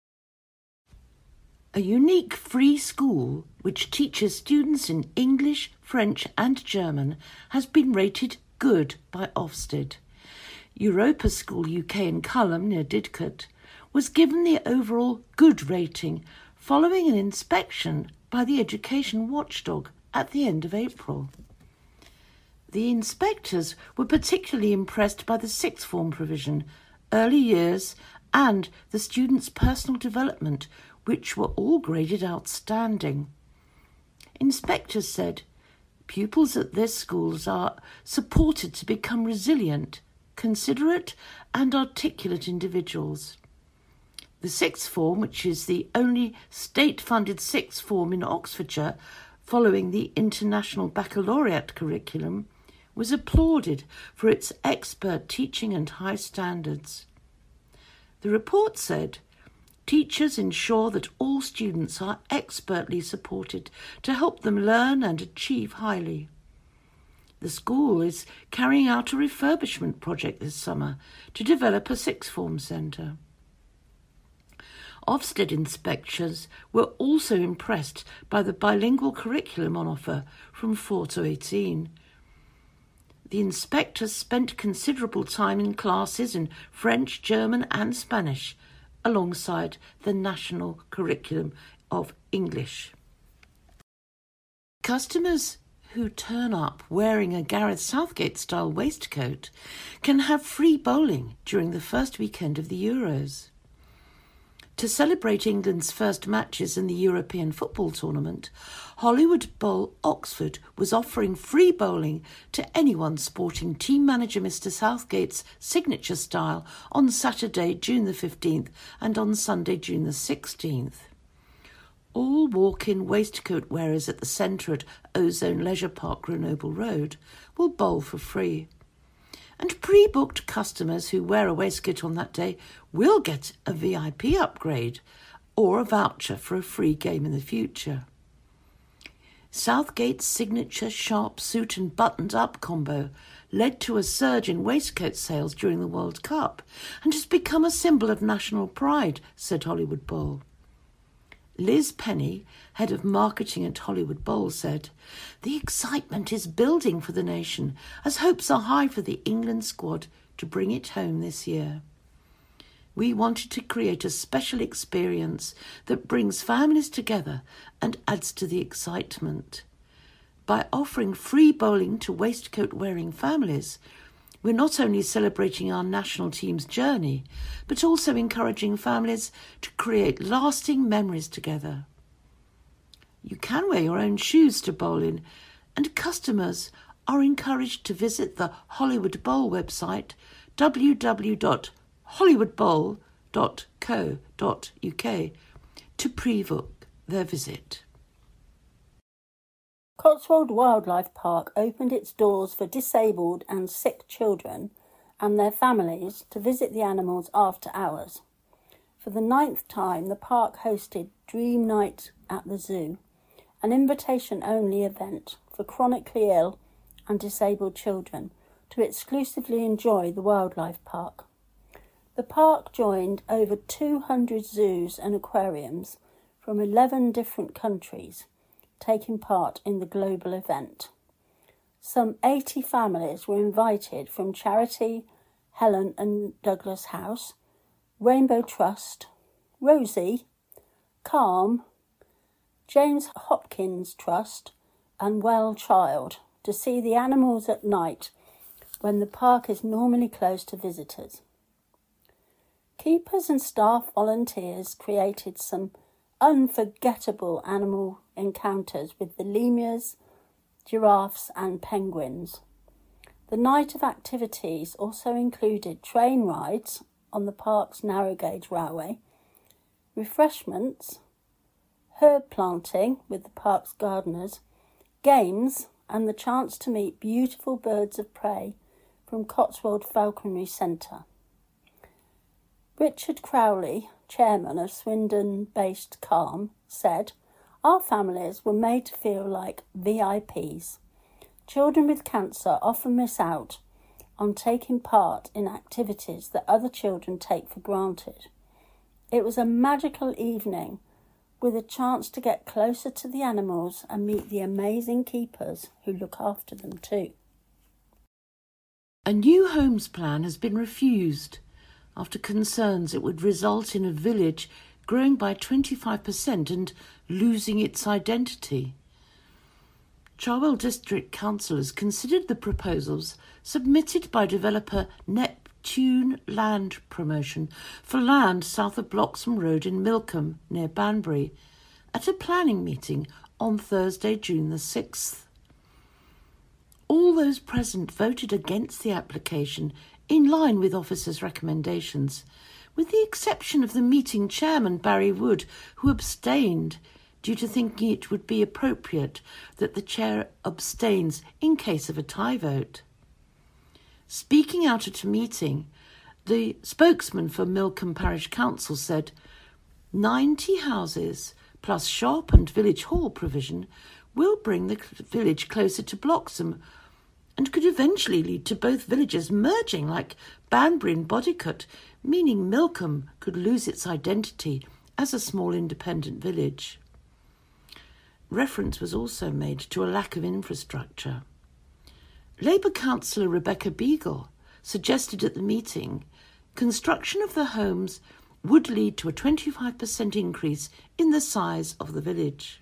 A unique free school which teaches students in English, French and German has been rated good by Ofsted. Europa School UK in Culham near Didcot was given the overall good rating following an inspection by the education watchdog at the end of April. The inspectors were particularly impressed by the sixth form provision, early years and the students' personal development, which were all graded outstanding. Inspectors said pupils at their schools are supported to become resilient, considerate and articulate individuals. The sixth form, which is the only state-funded sixth form in Oxfordshire following the International Baccalaureate curriculum, was applauded for its expert teaching and high standards. The report said teachers ensure that all students are expertly supported to help them learn and achieve highly. The school is carrying out a refurbishment project this summer to develop a sixth form centre. Ofsted inspectors were also impressed by the bilingual curriculum on offer from 4 to 18. The inspectors spent considerable time in classes in French, German and Spanish, alongside the national curriculum of English. Customers who turn up wearing a Gareth Southgate-style waistcoat can have free bowling during the first weekend of the Euros. To celebrate England's first matches in the European football tournament, Hollywood Bowl Oxford was offering free bowling to anyone sporting team manager Mr Southgate's signature style on Saturday, June the 15th and on Sunday, June the 16th. All walk-in waistcoat wearers at the centre at Ozone Leisure Park, Grenoble Road, will bowl for free. And pre-booked customers who wear a waistcoat on that day will get a VIP upgrade or a voucher for a free game in the future. Southgate's signature sharp suit and buttoned-up combo led to a surge in waistcoat sales during the World Cup and has become a symbol of national pride, said Hollywood Bowl. Liz Penny, head of marketing at Hollywood Bowl, said, "The excitement is building for the nation as hopes are high for the England squad to bring it home this year. We wanted to create a special experience that brings families together and adds to the excitement. By offering free bowling to waistcoat-wearing families, we're not only celebrating our national team's journey, but also encouraging families to create lasting memories together. You can wear your own shoes to bowl in, and customers are encouraged to visit the Hollywood Bowl website, www.hollywoodbowl.co.uk, to pre-book their visit." Cotswold Wildlife Park opened its doors for disabled and sick children and their families to visit the animals after hours. For the 9th time, the park hosted Dream Night at the Zoo, an invitation-only event for chronically ill and disabled children to exclusively enjoy the wildlife park. The park joined over 200 zoos and aquariums from 11 different countries, taking part in the global event. Some 80 families were invited from Charity, Helen and Douglas House, Rainbow Trust, Rosie, Calm, James Hopkins Trust and Well Child to see the animals at night when the park is normally closed to visitors. Keepers and staff volunteers created some unforgettable animal encounters with the lemurs, giraffes and penguins. The night of activities also included train rides on the park's narrow gauge railway, refreshments, herb planting with the park's gardeners, games and the chance to meet beautiful birds of prey from Cotswold Falconry Centre. Richard Crowley, chairman of Swindon-based Calm, said, "Our families were made to feel like VIPs. Children with cancer often miss out on taking part in activities that other children take for granted. It was a magical evening with a chance to get closer to the animals and meet the amazing keepers who look after them too." A new homes plan has been refused after concerns it would result in a village growing by 25% and losing its identity. Cherwell District councillors considered the proposals submitted by developer Neptune Land Promotion for land south of Bloxham Road in Milcombe, near Banbury, at a planning meeting on Thursday, June the 6th. All those present voted against the application in line with officers' recommendations, with the exception of the meeting chairman, Barry Wood, who abstained due to thinking it would be appropriate that the chair abstains in case of a tie vote. Speaking out at a meeting, the spokesman for Milcombe Parish Council said 90 houses plus shop and village hall provision will bring the village closer to Bloxham and could eventually lead to both villages merging like Banbury and Bodycut, meaning Milcombe could lose its identity as a small independent village. Reference was also made to a lack of infrastructure. Labour councillor Rebecca Beagle suggested at the meeting construction of the homes would lead to a 25% increase in the size of the village.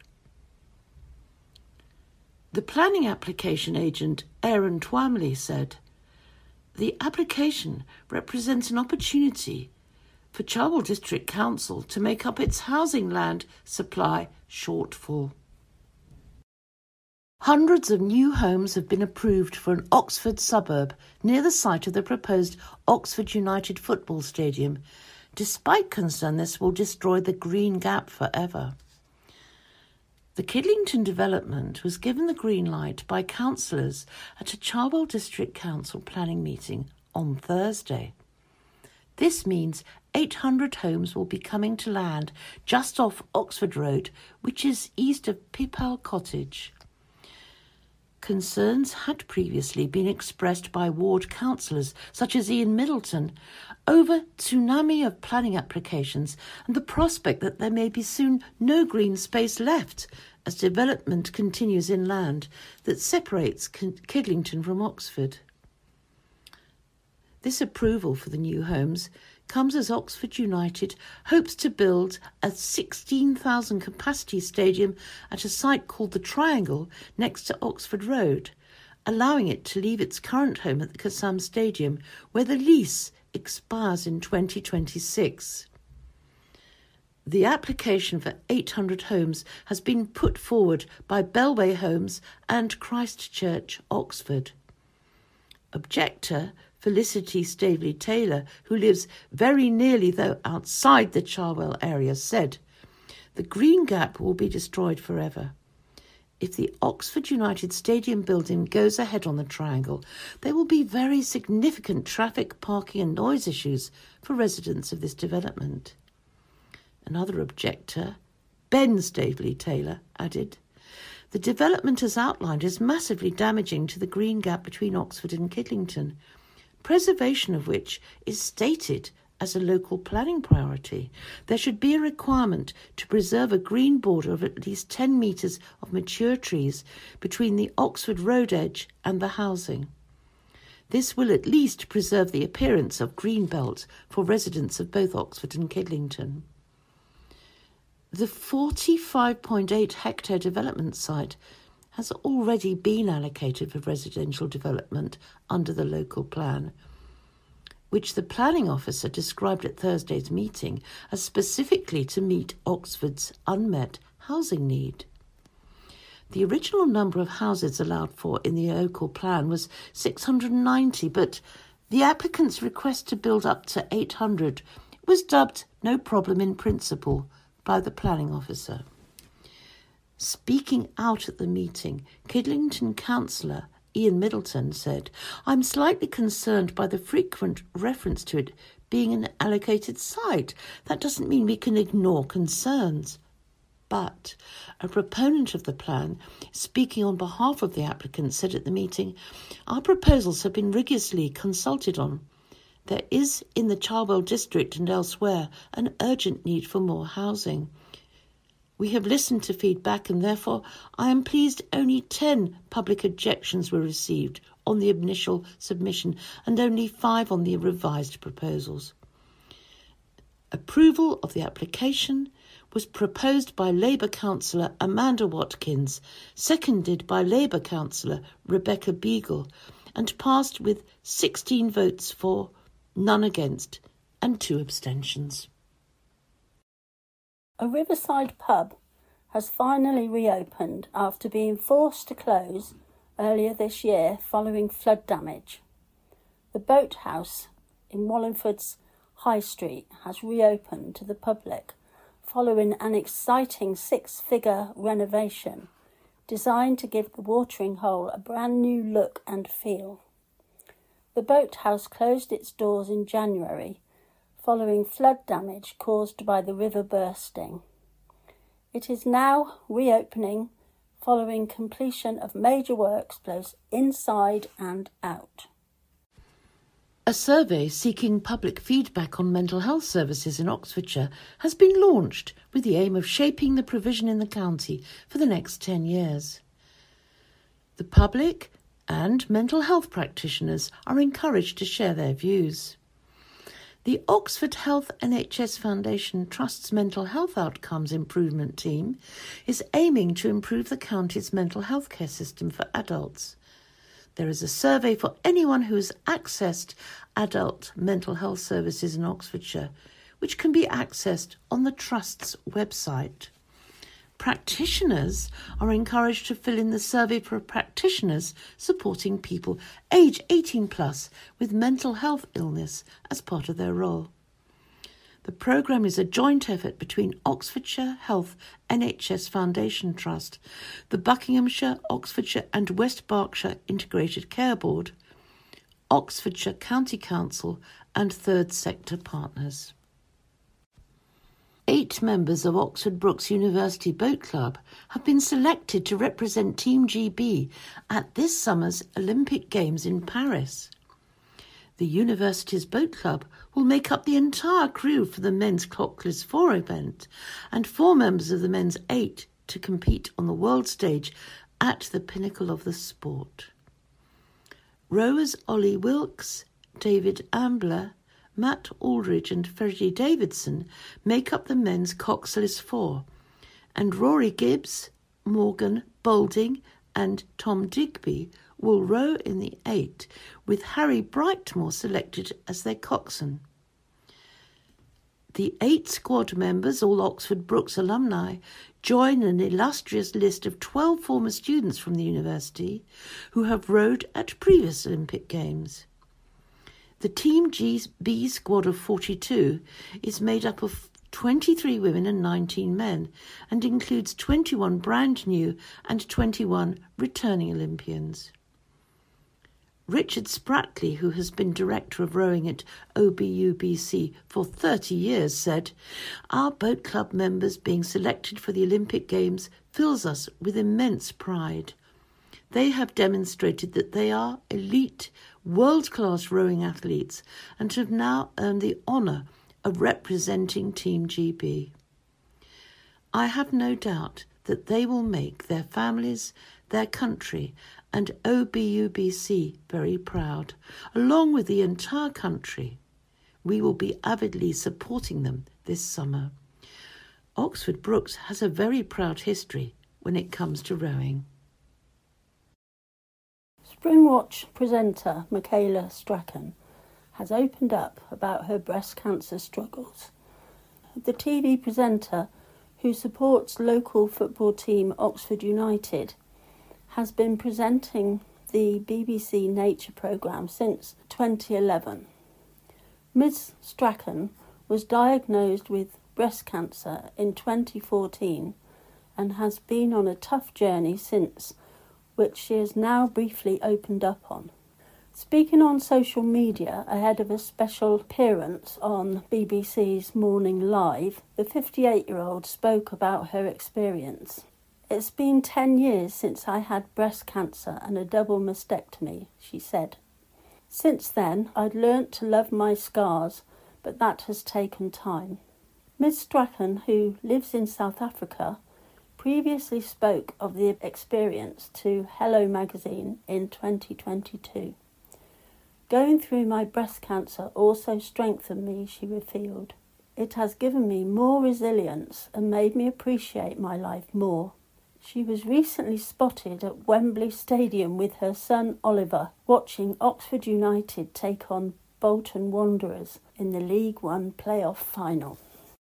The planning application agent, Aaron Twamley, said, "The application represents an opportunity for Cherwell District Council to make up its housing land supply shortfall." Hundreds of new homes have been approved for an Oxford suburb near the site of the proposed Oxford United football stadium, despite concern this will destroy the green gap forever. The Kidlington development was given the green light by councillors at a Cherwell District Council planning meeting on Thursday. This means 800 homes will be coming to land just off Oxford Road, which is east of Pipal Cottage. Concerns had previously been expressed by ward councillors such as Ian Middleton over tsunami of planning applications and the prospect that there may be soon no green space left as development continues inland that separates Kidlington from Oxford. This approval for the new homes comes as Oxford United hopes to build a 16,000 capacity stadium at a site called the Triangle next to Oxford Road, allowing it to leave its current home at the Kassam Stadium, where the lease expires in 2026. The application for 800 homes has been put forward by Bellway Homes and Christchurch, Oxford. Objector Felicity Staveley-Taylor, who lives very nearly though outside the Cherwell area, said, "The green gap will be destroyed forever. If the Oxford United Stadium building goes ahead on the Triangle, there will be very significant traffic, parking and noise issues for residents of this development." Another objector, Ben Staveley-Taylor, added, "The development as outlined is massively damaging to the green gap between Oxford and Kidlington, preservation of which is stated as a local planning priority. There should be a requirement to preserve a green border of at least 10 metres of mature trees between the Oxford road edge and the housing. This will at least preserve the appearance of green belt for residents of both Oxford and Kidlington." The 45.8 hectare development site has already been allocated for residential development under the local plan, which the planning officer described at Thursday's meeting as specifically to meet Oxford's unmet housing need. The original number of houses allowed for in the local plan was 690, but the applicant's request to build up to 800 was dubbed "no problem in principle" by the planning officer. Speaking out at the meeting, Kidlington councillor Ian Middleton said, "I'm slightly concerned by the frequent reference to it being an allocated site. That doesn't mean we can ignore concerns." But a proponent of the plan, speaking on behalf of the applicant, said at the meeting, "Our proposals have been rigorously consulted on. There is, in the Cherwell district and elsewhere, an urgent need for more housing. We have listened to feedback and therefore I am pleased only 10 public objections were received on the initial submission and only 5 on the revised proposals. Approval of the application was proposed by Labour councillor Amanda Watkins, seconded by Labour councillor Rebecca Beagle, and passed with 16 votes for, none against, and 2 abstentions. A riverside pub has finally reopened after being forced to close earlier this year following flood damage. The Boathouse in Wallingford's High Street has reopened to the public following an exciting 6-figure renovation designed to give the watering hole a brand new look and feel. The Boathouse closed its doors in January following flood damage caused by the river bursting. It is now reopening following completion of major works both inside and out. A survey seeking public feedback on mental health services in Oxfordshire has been launched with the aim of shaping the provision in the county for the next 10 years. The public and mental health practitioners are encouraged to share their views. The Oxford Health NHS Foundation Trust's Mental Health Outcomes Improvement Team is aiming to improve the county's mental health care system for adults. There is a survey for anyone who has accessed adult mental health services in Oxfordshire, which can be accessed on the Trust's website. Practitioners are encouraged to fill in the survey for practitioners supporting people age 18 plus with mental health illness as part of their role. The programme is a joint effort between Oxfordshire Health NHS Foundation Trust, the Buckinghamshire, Oxfordshire and West Berkshire Integrated Care Board, Oxfordshire County Council and third sector partners. 8 members of Oxford Brookes University Boat Club have been selected to represent Team GB at this summer's Olympic Games in Paris. The university's boat club will make up the entire crew for the men's Clockless 4 event and 4 members of the men's 8 to compete on the world stage at the pinnacle of the sport. Rowers Ollie Wilkes, David Ambler, Matt Aldridge and Freddie Davidson make up the men's Coxless 4, and Rory Gibbs, Morgan Boulding and Tom Digby will row in the 8, with Harry Brightmore selected as their coxswain. The 8 squad members, all Oxford Brookes alumni, join an illustrious list of 12 former students from the university who have rowed at previous Olympic Games. The Team GB squad of 42 is made up of 23 women and 19 men and includes 21 brand new and 21 returning Olympians. Richard Spratley, who has been director of rowing at OBUBC for 30 years, said, "Our boat club members being selected for the Olympic Games fills us with immense pride. They have demonstrated that they are elite, world-class rowing athletes and have now earned the honour of representing Team GB. I have no doubt that they will make their families, their country and OBUBC very proud, along with the entire country. We will be avidly supporting them this summer. Oxford Brookes has a very proud history when it comes to rowing." Springwatch presenter Michaela Strachan has opened up about her breast cancer struggles. The TV presenter, who supports local football team Oxford United, has been presenting the BBC Nature programme since 2011. Ms Strachan was diagnosed with breast cancer in 2014 and has been on a tough journey since, which she has now briefly opened up on. Speaking on social media ahead of a special appearance on BBC's Morning Live, the 58-year-old spoke about her experience. "It's been 10 years since I had breast cancer and a double mastectomy," she said. "Since then, I'd learnt to love my scars, but that has taken time." Ms. Strachan, who lives in South Africa, previously spoke of the experience to Hello magazine in 2022. "Going through my breast cancer also strengthened me," she revealed. "It has given me more resilience and made me appreciate my life more." She was recently spotted at Wembley Stadium with her son Oliver, watching Oxford United take on Bolton Wanderers in the League One playoff final.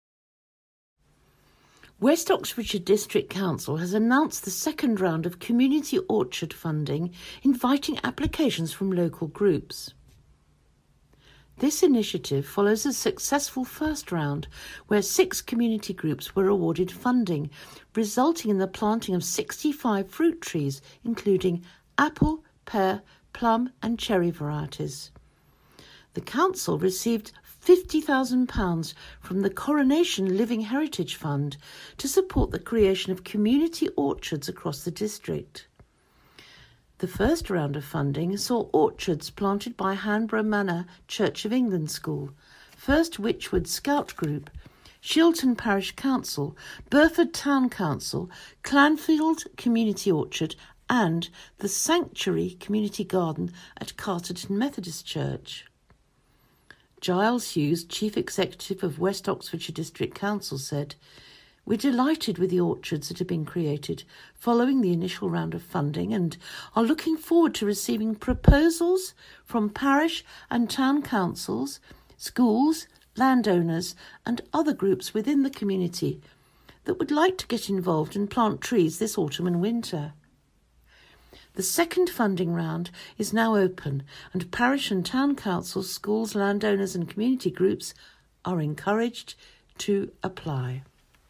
West Oxfordshire District Council has announced the second round of community orchard funding, inviting applications from local groups. This initiative follows a successful first round where 6 community groups were awarded funding, resulting in the planting of 65 fruit trees, including apple, pear, plum and cherry varieties. The council received £50,000 from the Coronation Living Heritage Fund to support the creation of community orchards across the district. The first round of funding saw orchards planted by Hanborough Manor Church of England School, First Wychwood Scout Group, Shilton Parish Council, Burford Town Council, Clanfield Community Orchard and the Sanctuary Community Garden at Carterton Methodist Church. Giles Hughes, Chief Executive of West Oxfordshire District Council, said, "We're delighted with the orchards that have been created following the initial round of funding and are looking forward to receiving proposals from parish and town councils, schools, landowners and other groups within the community that would like to get involved and plant trees this autumn and winter." The second funding round is now open and parish and town councils, schools, landowners and community groups are encouraged to apply.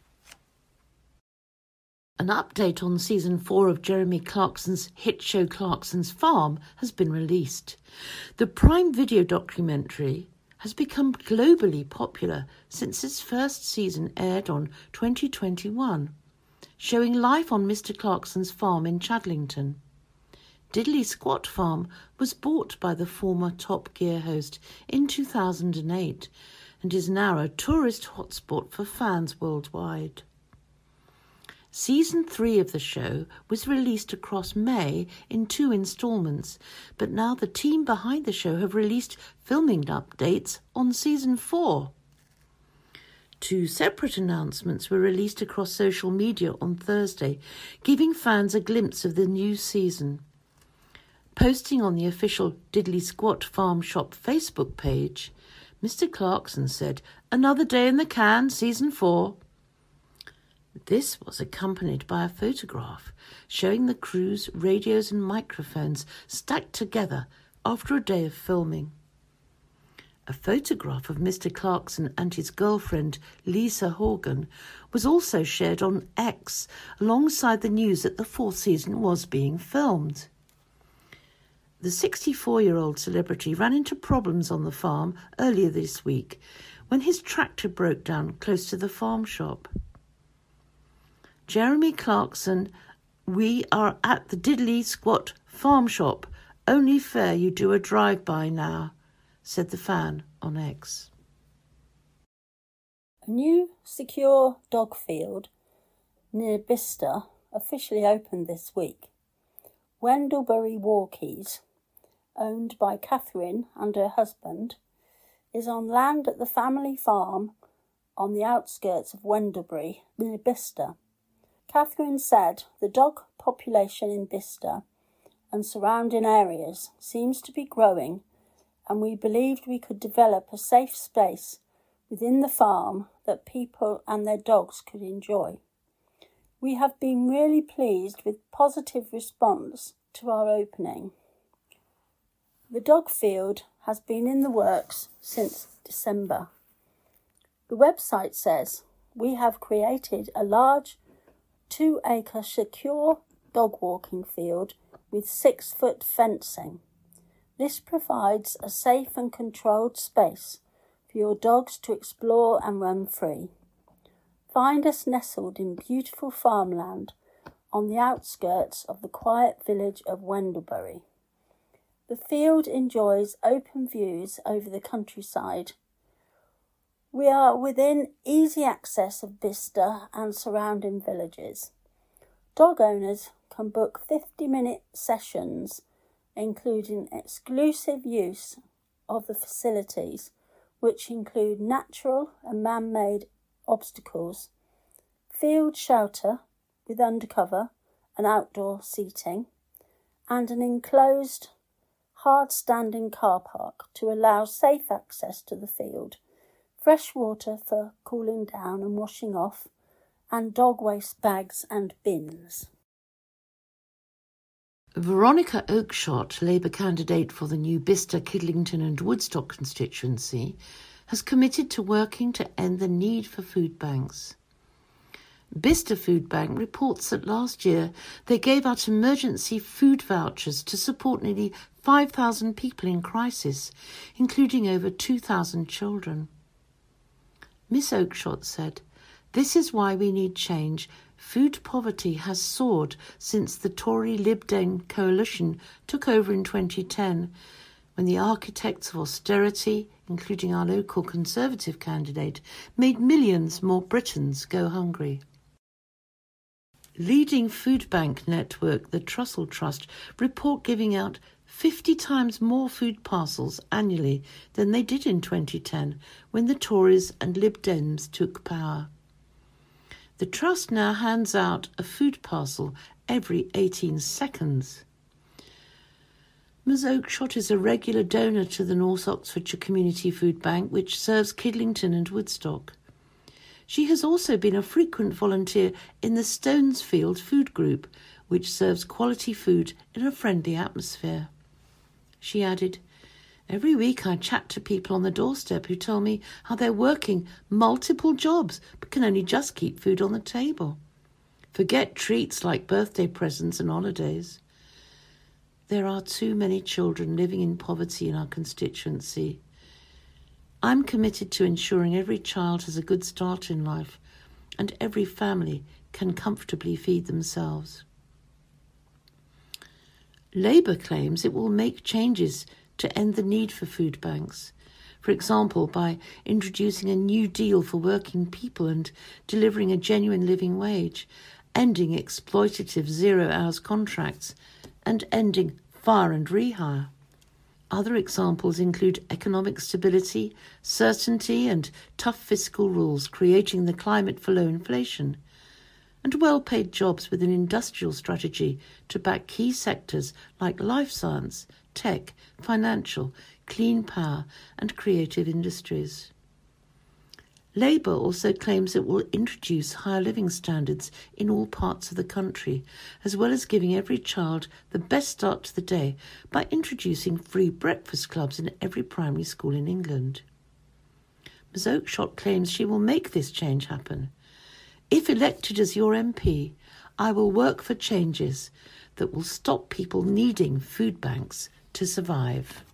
An update on Season 4 of Jeremy Clarkson's hit show Clarkson's Farm has been released. The Prime Video documentary has become globally popular since its first season aired on 2021, showing life on Mr. Clarkson's farm in Chadlington. Diddley Squat Farm was bought by the former Top Gear host in 2008 and is now a tourist hotspot for fans worldwide. Season 3 of the show was released across May in 2 instalments, but now the team behind the show have released filming updates on Season 4. 2 separate announcements were released across social media on Thursday, giving fans a glimpse of the new season. Posting on the official Diddley Squat Farm Shop Facebook page, Mr. Clarkson said, "Another day in the can, Season 4. This was accompanied by a photograph showing the crew's radios and microphones stacked together after a day of filming. A photograph of Mr. Clarkson and his girlfriend, Lisa Horgan, was also shared on X alongside the news that the 4th season was being filmed. The 64-year-old celebrity ran into problems on the farm earlier this week when his tractor broke down close to the farm shop. Jeremy Clarkson, "We are at the Diddley Squat Farm Shop. Only fair you do a drive-by now," said the fan on X. A new secure dog field near Bicester officially opened this week. Wendlebury Walkies, owned by Catherine and her husband, is on land at the family farm on the outskirts of Wendlebury near Bicester. Catherine said the dog population in Bicester and surrounding areas seems to be growing, and we believed we could develop a safe space within the farm that people and their dogs could enjoy. We have been really pleased with positive response to our opening. The dog field has been in the works since December. The website says we have created a large 2-acre secure dog walking field with 6-foot fencing. This provides a safe and controlled space for your dogs to explore and run free. Find us nestled in beautiful farmland on the outskirts of the quiet village of Wendlebury. The field enjoys open views over the countryside. We are within easy access of Bicester and surrounding villages. Dog owners can book 50-minute sessions, including exclusive use of the facilities, which include natural and man-made obstacles, field shelter with undercover and outdoor seating, and an enclosed, hard-standing car park to allow safe access to the field, fresh water for cooling down and washing off, and dog waste bags and bins. Veronica Oakeshott, Labour candidate for the new Bicester, Kidlington and Woodstock constituency, has committed to working to end the need for food banks. Bicester Food Bank reports that last year they gave out emergency food vouchers to support nearly 5,000 people in crisis, including over 2,000 children. Miss Oakeshott said, "This is why we need change. Food poverty has soared since the Tory Lib Dem coalition took over in 2010, when the architects of austerity, including our local Conservative candidate, made millions more Britons go hungry." Leading food bank network, the Trussell Trust, report giving out 50 times more food parcels annually than they did in 2010, when the Tories and Lib Dems took power. The Trust now hands out a food parcel every 18 seconds. Ms Oakeshott is a regular donor to the North Oxfordshire Community Food Bank, which serves Kidlington and Woodstock. She has also been a frequent volunteer in the Stonesfield Food Group, which serves quality food in a friendly atmosphere. She added, "Every week I chat to people on the doorstep who tell me how they're working multiple jobs but can only just keep food on the table. Forget treats like birthday presents and holidays. There are too many children living in poverty in our constituency. I'm committed to ensuring every child has a good start in life and every family can comfortably feed themselves." Labour claims it will make changes to end the need for food banks, for example by introducing a new deal for working people and delivering a genuine living wage, ending exploitative zero-hours contracts, and ending fire and rehire. Other examples include economic stability, certainty and tough fiscal rules, creating the climate for low inflation, and well-paid jobs with an industrial strategy to back key sectors like life science, tech, financial, clean power and creative industries. Labour also claims it will introduce higher living standards in all parts of the country, as well as giving every child the best start to the day by introducing free breakfast clubs in every primary school in England. Ms Oakeshott claims she will make this change happen. "If elected as your MP, I will work for changes that will stop people needing food banks to survive."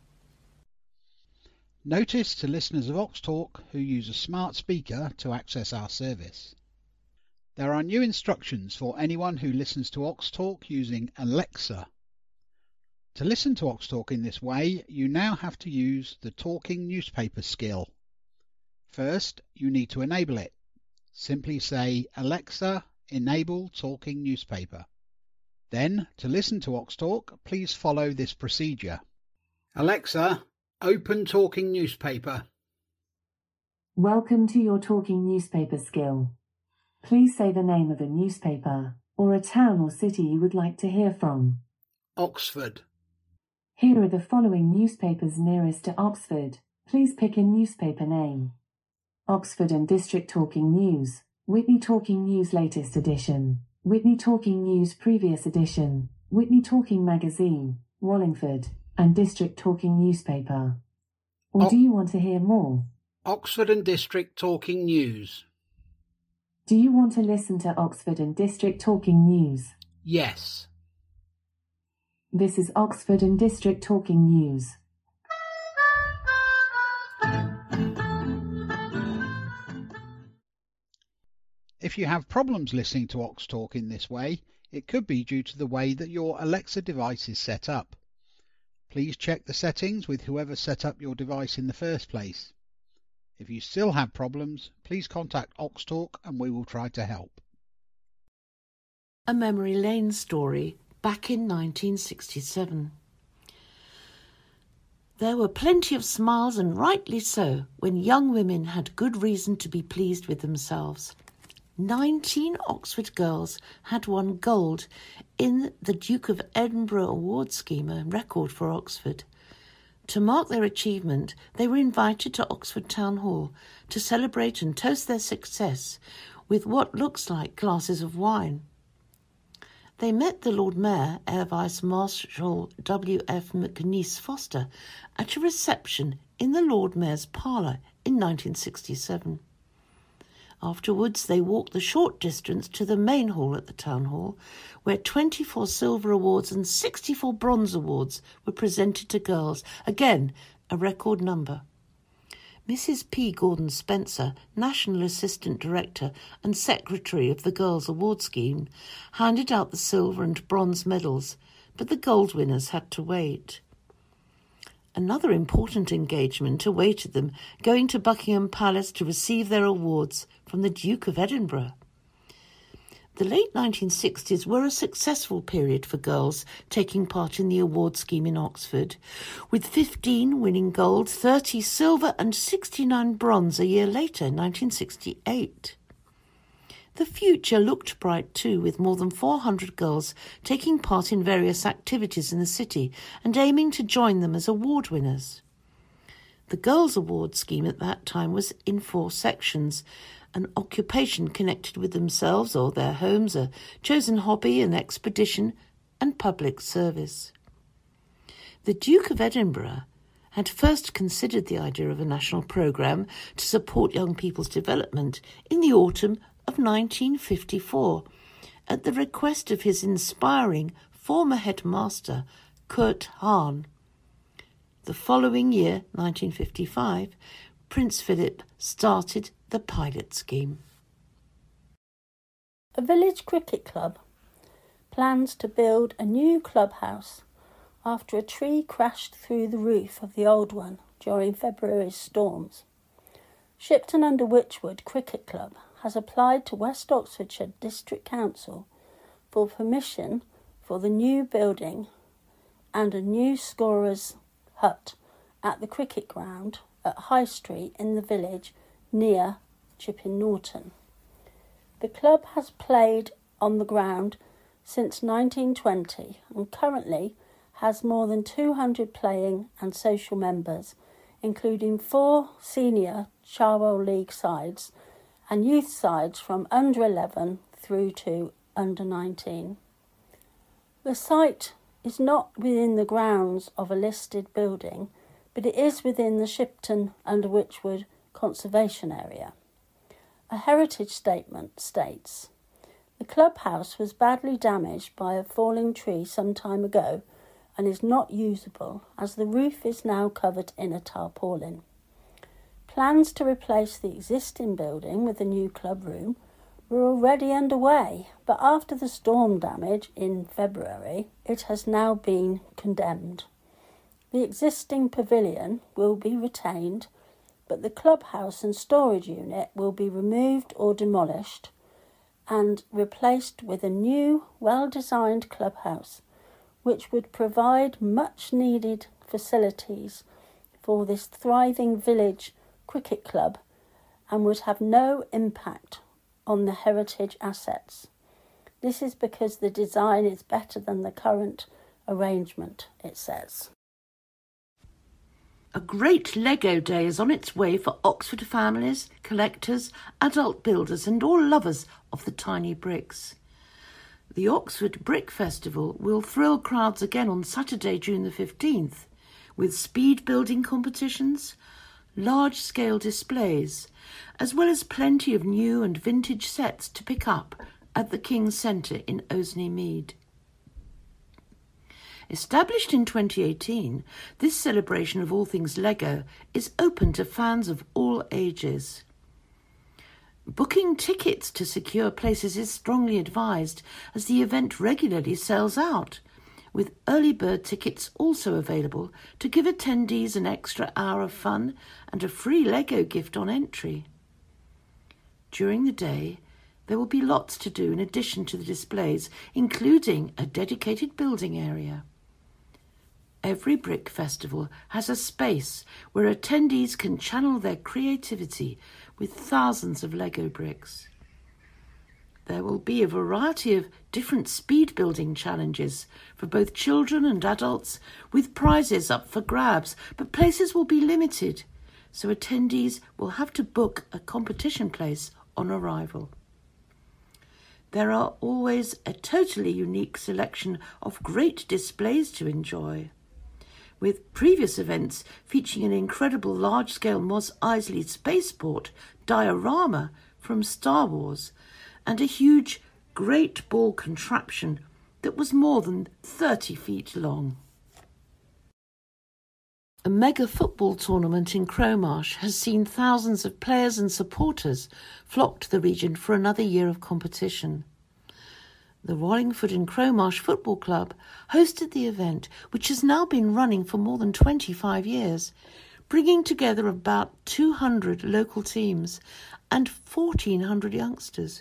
Notice to listeners of Oxtalk who use a smart speaker to access our service. There are new instructions for anyone who listens to Oxtalk using Alexa. To listen to Oxtalk in this way, you now have to use the talking newspaper skill. First, you need to enable it. Simply say, "Alexa, enable talking newspaper." Then, to listen to Oxtalk, please follow this procedure. Alexa, open talking newspaper. Welcome to your talking newspaper skill. Please say the name of a newspaper, or a town or city you would like to hear from. Oxford. Here are the following newspapers nearest to Oxford. Please pick a newspaper name. Oxford and District Talking News, Witney Talking News Latest Edition, Witney Talking News Previous Edition, Witney Talking Magazine, Wallingford, and District Talking Newspaper. Or do you want to hear more? Oxford and District Talking News. Do you want to listen to Oxford and District Talking News? Yes. This is Oxford and District Talking News. If you have problems listening to Ox Talk in this way, it could be due to the way that your Alexa device is set up. Please check the settings with whoever set up your device in the first place. If you still have problems, please contact Ox Talk and we will try to help. A Memory Lane story back in 1967. There were plenty of smiles, and rightly so, when young women had good reason to be pleased with themselves. 19 Oxford girls had won gold in the Duke of Edinburgh Award Scheme, a record for Oxford. To mark their achievement, they were invited to Oxford Town Hall to celebrate and toast their success with what looks like glasses of wine. They met the Lord Mayor, Air Vice Marshal W.F. McNeice Foster, at a reception in the Lord Mayor's parlour in 1967. Afterwards, they walked the short distance to the main hall at the Town Hall, where 24 silver awards and 64 bronze awards were presented to girls, again a record number. Mrs. P. Gordon Spencer, National Assistant Director and Secretary of the Girls' Award Scheme, handed out the silver and bronze medals, but the gold winners had to wait. Another important engagement awaited them, going to Buckingham Palace to receive their awards from the Duke of Edinburgh. The late 1960s were a successful period for girls taking part in the award scheme in Oxford, with 15 winning gold, 30 silver and 69 bronze a year later, 1968. The future looked bright too, with more than 400 girls taking part in various activities in the city and aiming to join them as award winners. The Girls' Award Scheme at that time was in 4 sections: an occupation connected with themselves or their homes, a chosen hobby, an expedition, and public service. The Duke of Edinburgh had first considered the idea of a national programme to support young people's development in the autumn of 1954, at the request of his inspiring former headmaster, Kurt Hahn. The following year, 1955, Prince Philip started the pilot scheme. A village cricket club plans to build a new clubhouse after a tree crashed through the roof of the old one during February's storms. Shipton under Wychwood Cricket Club has applied to West Oxfordshire District Council for permission for the new building and a new scorer's hut at the cricket ground at High Street in the village near Chipping Norton. The club has played on the ground since 1920 and currently has more than 200 playing and social members, including 4 senior Cherwell League sides and youth sides from under 11 through to under 19. The site is not within the grounds of a listed building, but it is within the Shipton under Wychwood Conservation Area. A heritage statement states, "The clubhouse was badly damaged by a falling tree some time ago and is not usable as the roof is now covered in a tarpaulin. Plans to replace the existing building with a new club room were already underway, but after the storm damage in February, it has now been condemned. The existing pavilion will be retained, but the clubhouse and storage unit will be removed or demolished and replaced with a new, well-designed clubhouse, which would provide much-needed facilities for this thriving village cricket club and would have no impact on the heritage assets. This is because the design is better than the current arrangement," it says. A great Lego day is on its way for Oxford families, collectors, adult builders and all lovers of the tiny bricks. The Oxford Brick Festival will thrill crowds again on Saturday, June the 15th, with speed building competitions, large-scale displays, as well as plenty of new and vintage sets to pick up at the King's Centre in Oseney Mead. Established in 2018, this celebration of all things Lego is open to fans of all ages. Booking tickets to secure places is strongly advised, as the event regularly sells out, with early bird tickets also available to give attendees an extra hour of fun and a free Lego gift on entry. During the day, there will be lots to do in addition to the displays, including a dedicated building area. Every Brick Festival has a space where attendees can channel their creativity with thousands of Lego bricks. There will be a variety of different speed building challenges for both children and adults, with prizes up for grabs, but places will be limited, so attendees will have to book a competition place on arrival. There are always a totally unique selection of great displays to enjoy, with previous events featuring an incredible large-scale Mos Eisley spaceport diorama from Star Wars and a huge Great Ball contraption that was more than 30 feet long. A mega football tournament in Crowmarsh has seen thousands of players and supporters flock to the region for another year of competition. The Wallingford and Crowmarsh Football Club hosted the event, which has now been running for more than 25 years, bringing together about 200 local teams and 1,400 youngsters.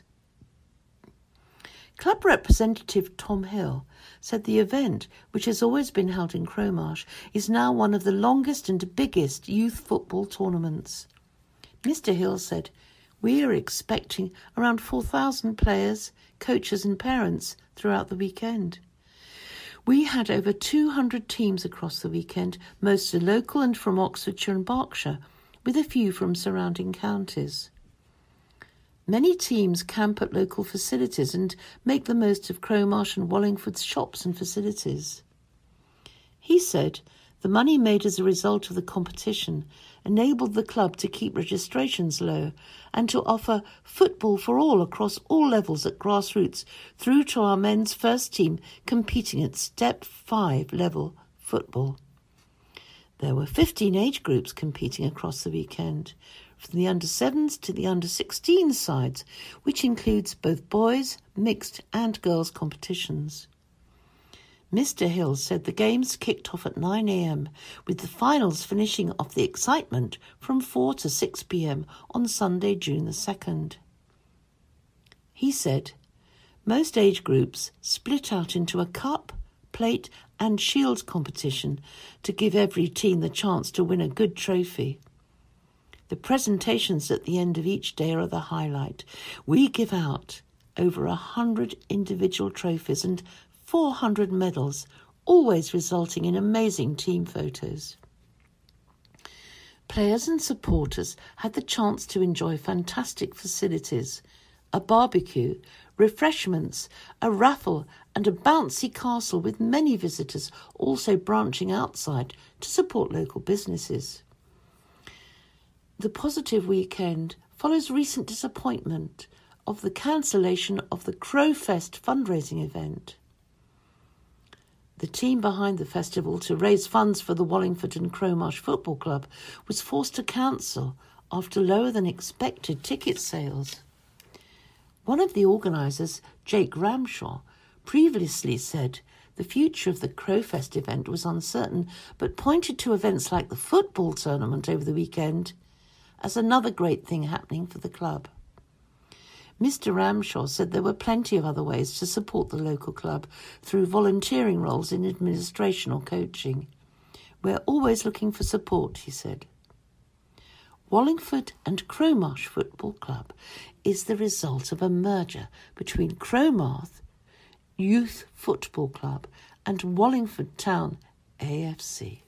Club representative Tom Hill said the event, which has always been held in Crowmarsh, is now one of the longest and biggest youth football tournaments. Mr. Hill said, "We are expecting around 4,000 players, coaches and parents throughout the weekend. We had over 200 teams across the weekend, most are local and from Oxfordshire and Berkshire, with a few from surrounding counties. Many teams camp at local facilities and make the most of Crowmarsh and Wallingford's shops and facilities." He said the money made as a result of the competition enabled the club to keep registrations low and to offer football for all across all levels at grassroots through to our men's first team competing at Step 5 level football. There were 15 age groups competing across the weekend, from the under-7s to the under-16 sides, which includes both boys, mixed and girls competitions. Mr. Hill said the games kicked off at 9 a.m, with the finals finishing off the excitement from 4 to 6 p.m. on Sunday, June the 2nd. He said most age groups split out into a cup, plate and shield competition to give every team the chance to win a good trophy. The presentations at the end of each day are the highlight. We give out over 100 individual trophies and 400 medals, always resulting in amazing team photos. Players and supporters had the chance to enjoy fantastic facilities, a barbecue, refreshments, a raffle and a bouncy castle, with many visitors also branching outside to support local businesses. The positive weekend follows recent disappointment of the cancellation of the Crowfest fundraising event. The team behind the festival to raise funds for the Wallingford and Crowmarsh Football Club was forced to cancel after lower than expected ticket sales. One of the organisers, Jake Ramshaw, previously said the future of the Crowfest event was uncertain, but pointed to events like the football tournament over the weekend as another great thing happening for the club. Mr. Ramshaw said there were plenty of other ways to support the local club through volunteering roles in administration or coaching. We're always looking for support, he said. Wallingford and Crowmarsh Football Club is the result of a merger between Crowmarsh Youth Football Club and Wallingford Town AFC.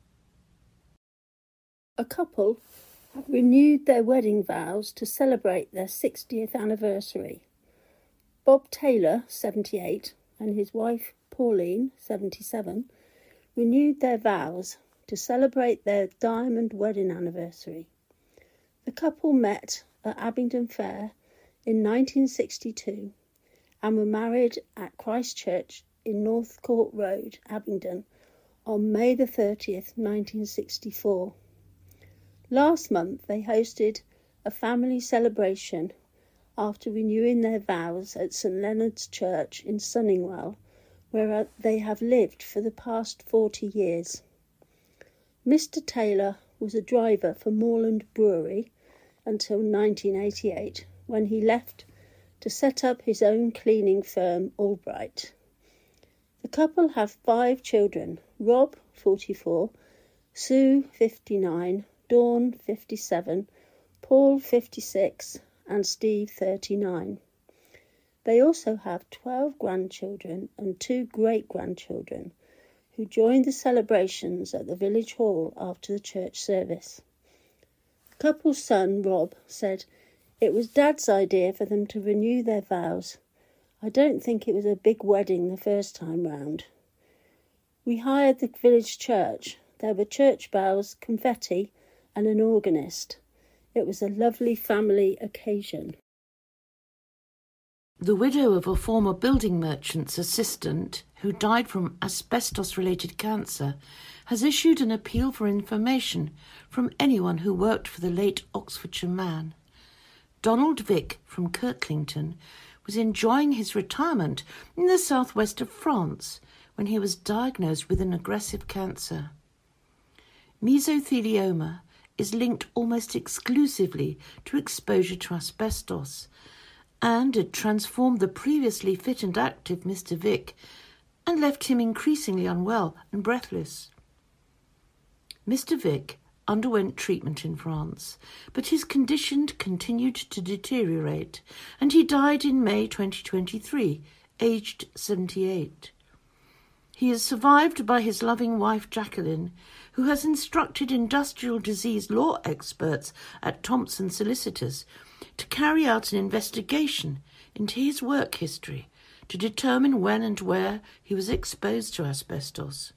A couple have renewed their wedding vows to celebrate their 60th anniversary. Bob Taylor, 78, and his wife Pauline, 77, renewed their vows to celebrate their diamond wedding anniversary. The couple met at Abingdon Fair in 1962 and were married at Christ Church in North Court Road, Abingdon, on May the 30th, 1964. Last month they hosted a family celebration after renewing their vows at St Leonard's Church in Sunningwell, where they have lived for the past 40 years. Mr Taylor was a driver for Moorland Brewery until 1988, when he left to set up his own cleaning firm, Albright. The couple have 5 children: Rob, 44, Sue, 59, Dawn, 57, Paul, 56, and Steve, 39. They also have 12 grandchildren and 2 great-grandchildren who joined the celebrations at the village hall after the church service. The couple's son, Rob, said, "It was Dad's idea for them to renew their vows. I don't think it was a big wedding the first time round. We hired the village church. There were church bells, confetti, and an organist. It was a lovely family occasion." The widow of a former building merchant's assistant who died from asbestos-related cancer has issued an appeal for information from anyone who worked for the late Oxfordshire man. Donald Vick from Kirklington was enjoying his retirement in the southwest of France when he was diagnosed with an aggressive cancer. Mesothelioma is linked almost exclusively to exposure to asbestos, and it transformed the previously fit and active Mr. Vick and left him increasingly unwell and breathless. Mr. Vick underwent treatment in France, but his condition continued to deteriorate, and he died in May 2023, aged 78. He is survived by his loving wife Jacqueline, who has instructed industrial disease law experts at Thompson Solicitors to carry out an investigation into his work history to determine when and where he was exposed to asbestos.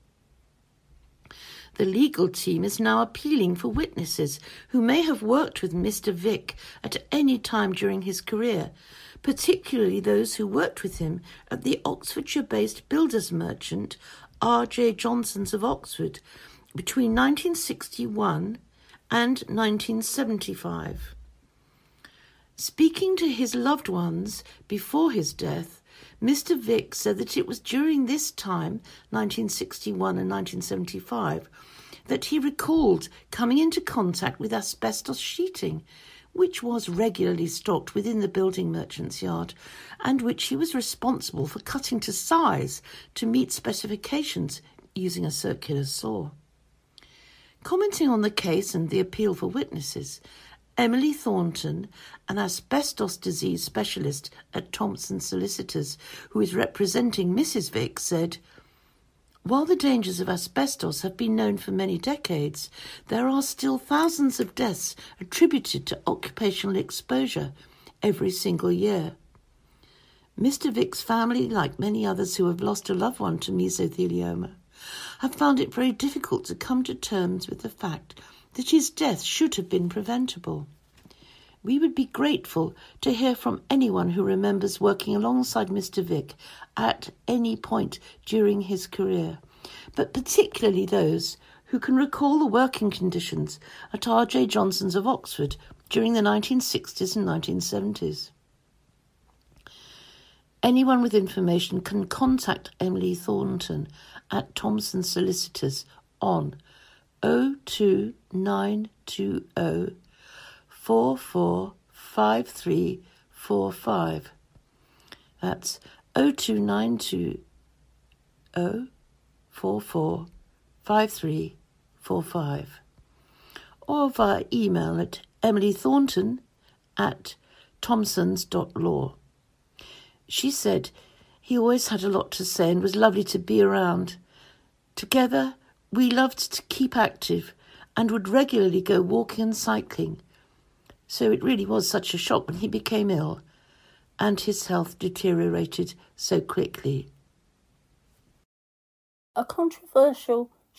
The legal team is now appealing for witnesses who may have worked with Mr. Vick at any time during his career, particularly those who worked with him at the Oxfordshire-based builders merchant R.J. Johnson's of Oxford between 1961 and 1975. Speaking to his loved ones before his death, Mr. Vick said that it was during this time, 1961 and 1975, that he recalled coming into contact with asbestos sheeting, which was regularly stocked within the building merchant's yard, and which he was responsible for cutting to size to meet specifications using a circular saw. Commenting on the case and the appeal for witnesses, Emily Thornton, an asbestos disease specialist at Thompson Solicitors, who is representing Mrs. Vick, said, "While the dangers of asbestos have been known for many decades, there are still thousands of deaths attributed to occupational exposure every single year. Mr. Vick's family, like many others who have lost a loved one to mesothelioma, have found it very difficult to come to terms with the fact that his death should have been preventable. We would be grateful to hear from anyone who remembers working alongside Mr. Vick at any point during his career, but particularly those who can recall the working conditions at R.J. Johnson's of Oxford during the 1960s and 1970s. Anyone with information can contact Emily Thornton at Thompson Solicitors on 02920 445345. That's 02920 445345. Or via email at emilythornton@thompsons.law. She said he always had a lot to say and was lovely to be around. Together, we loved to keep active and would regularly go walking and cycling. So it really was such a shock when he became ill and his health deteriorated so quickly." A controversial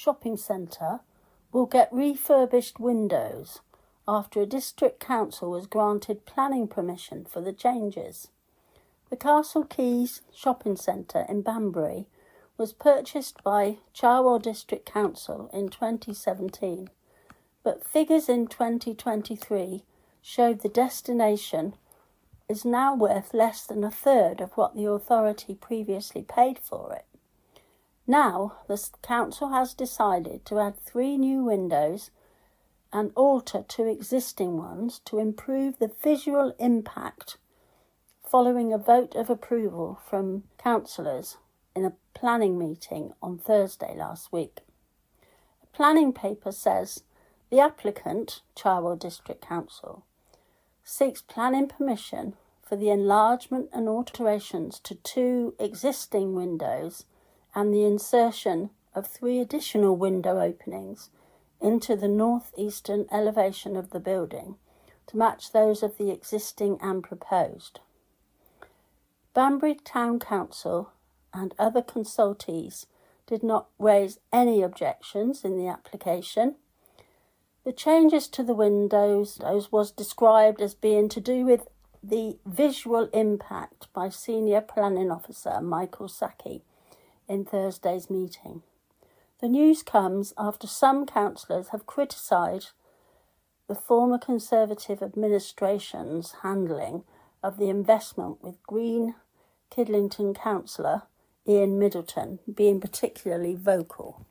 shopping centre will get refurbished windows after a district council was granted planning permission for the changes. The Castle Quays shopping centre in Banbury was purchased by Cherwell District Council in 2017, but figures in 2023 showed the destination is now worth less than a third of what the authority previously paid for it. Now, the council has decided to add 3 new windows and alter 2 existing ones to improve the visual impact following a vote of approval from councillors in a planning meeting on Thursday last week. The planning paper says the applicant, Cherwell District Council, seeks planning permission for the enlargement and alterations to 2 existing windows and the insertion of 3 additional window openings into the northeastern elevation of the building to match those of the existing and proposed. Banbury Town Council and other consultees did not raise any objections in the application. The changes to the windows was described as being to do with the visual impact by Senior Planning Officer Michael Sacchi in Thursday's meeting. The news comes after some councillors have criticised the former Conservative administration's handling of the investment, with Green Kidlington councillor Ian Middleton being particularly vocal.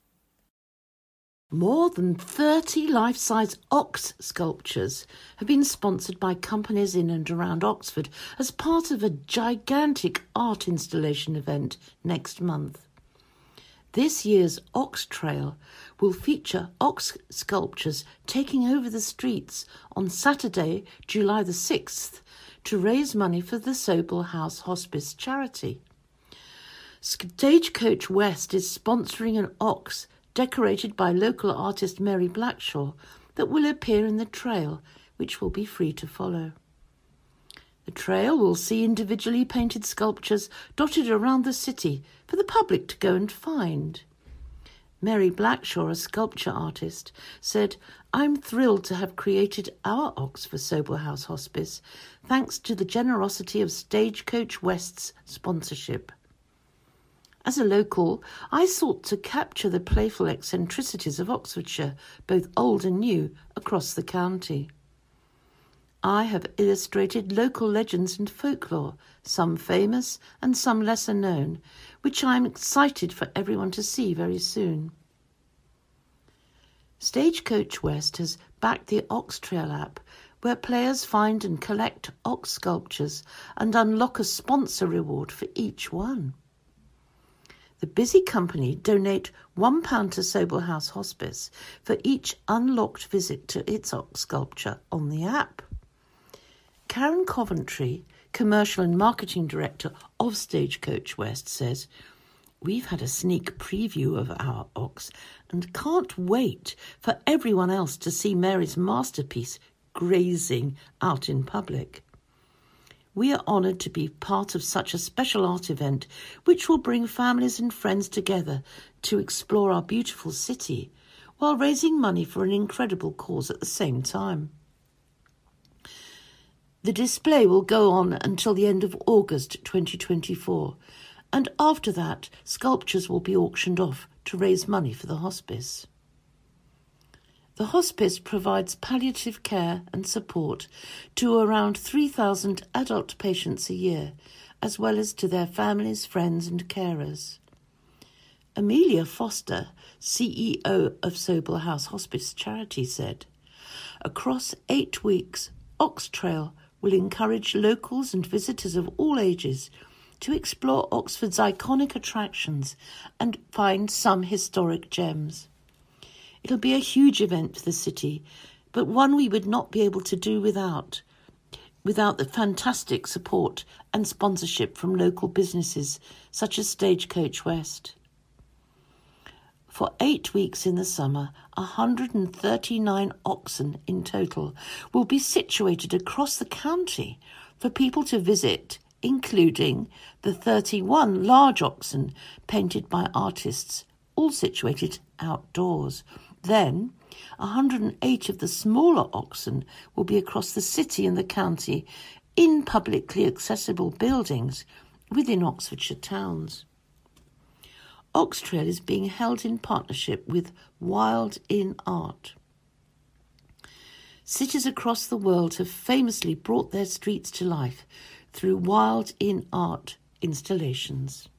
More than 30 life-size ox sculptures have been sponsored by companies in and around Oxford as part of a gigantic art installation event next month. This year's Ox Trail will feature ox sculptures taking over the streets on Saturday, July the 6th, to raise money for the Sobel House Hospice charity. Stagecoach West is sponsoring an ox decorated by local artist Mary Blackshaw that will appear in the trail, which will be free to follow. The trail will see individually painted sculptures dotted around the city for the public to go and find. Mary Blackshaw, a sculpture artist, said, "I'm thrilled to have created our ox for Sobel House Hospice, thanks to the generosity of Stagecoach West's sponsorship. As a local, I sought to capture the playful eccentricities of Oxfordshire, both old and new, across the county. I have illustrated local legends and folklore, some famous and some lesser known, which I am excited for everyone to see very soon." Stagecoach West has backed the Ox Trail app, where players find and collect ox sculptures and unlock a sponsor reward for each one. The busy company donate £1 to Sobel House Hospice for each unlocked visit to its ox sculpture on the app. Karen Coventry, Commercial and Marketing Director of Stagecoach West, says, "We've had a sneak preview of our ox and can't wait for everyone else to see Mary's masterpiece grazing out in public. We are honoured to be part of such a special art event which will bring families and friends together to explore our beautiful city while raising money for an incredible cause at the same time." The display will go on until the end of August 2024, and after that, sculptures will be auctioned off to raise money for the hospice. The hospice provides palliative care and support to around 3,000 adult patients a year, as well as to their families, friends and carers. Amelia Foster, CEO of Sobel House Hospice Charity, said, "Across 8 weeks, Ox Trail will encourage locals and visitors of all ages to explore Oxford's iconic attractions and find some historic gems. It'll be a huge event for the city, but one we would not be able to do without the fantastic support and sponsorship from local businesses such as Stagecoach West." For 8 weeks in the summer, 139 oxen in total will be situated across the county for people to visit, including the 31 large oxen painted by artists all situated outdoors. Then 108 of the smaller oxen will be across the city and the county in publicly accessible buildings within Oxfordshire towns. Oxtrail is being held in partnership with Wild in Art. Cities across the world have famously brought their streets to life through Wild in Art installations.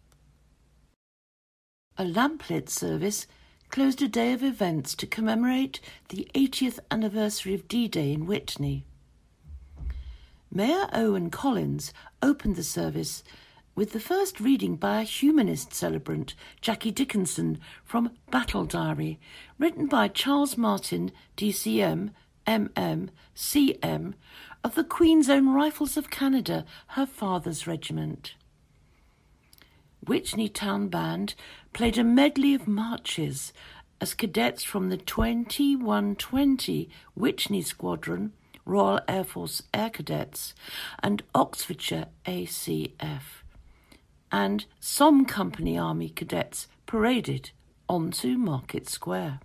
A lamplight service closed a day of events to commemorate the 80th anniversary of D-Day in Witney. Mayor Owen Collins opened the service with the first reading by a humanist celebrant, Jackie Dickinson, from Battle Diary, written by Charles Martin, DCM, MM, CM, of the Queen's Own Rifles of Canada, her father's regiment. Witney Town Band played a medley of marches as cadets from the 2120 Witney Squadron, Royal Air Force Air Cadets, and Oxfordshire ACF, and Somme Company Army cadets paraded onto Market Square.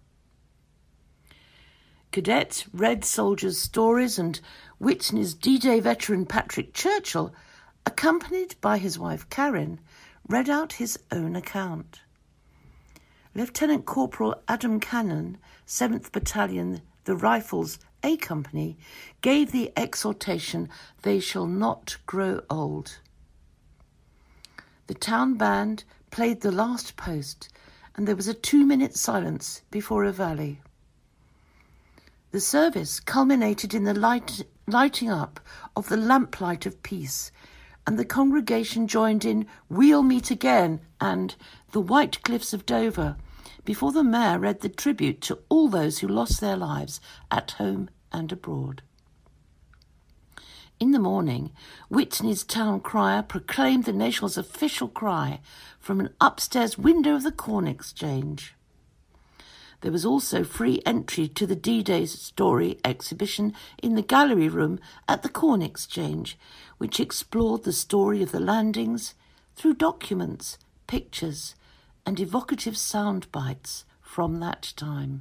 Cadets read soldiers' stories, and Witney's D-Day veteran Patrick Churchill, accompanied by his wife Karen, read out his own account. Lieutenant Corporal Adam Cannon, 7th Battalion, the Rifles A Company, gave the exhortation, "They shall not grow old." The town band played The Last Post, and there was a 2-minute silence before a volley. The service culminated in the lighting up of the lamplight of peace, and the congregation joined in "We'll Meet Again" and "The White Cliffs of Dover" before the mayor read the tribute to all those who lost their lives at home and abroad. In the morning, Witney's town crier proclaimed the nation's official cry from an upstairs window of the Corn Exchange. There was also free entry to the D-Day story exhibition in the gallery room at the Corn Exchange, which explored the story of the landings through documents, pictures, and evocative sound bites from that time.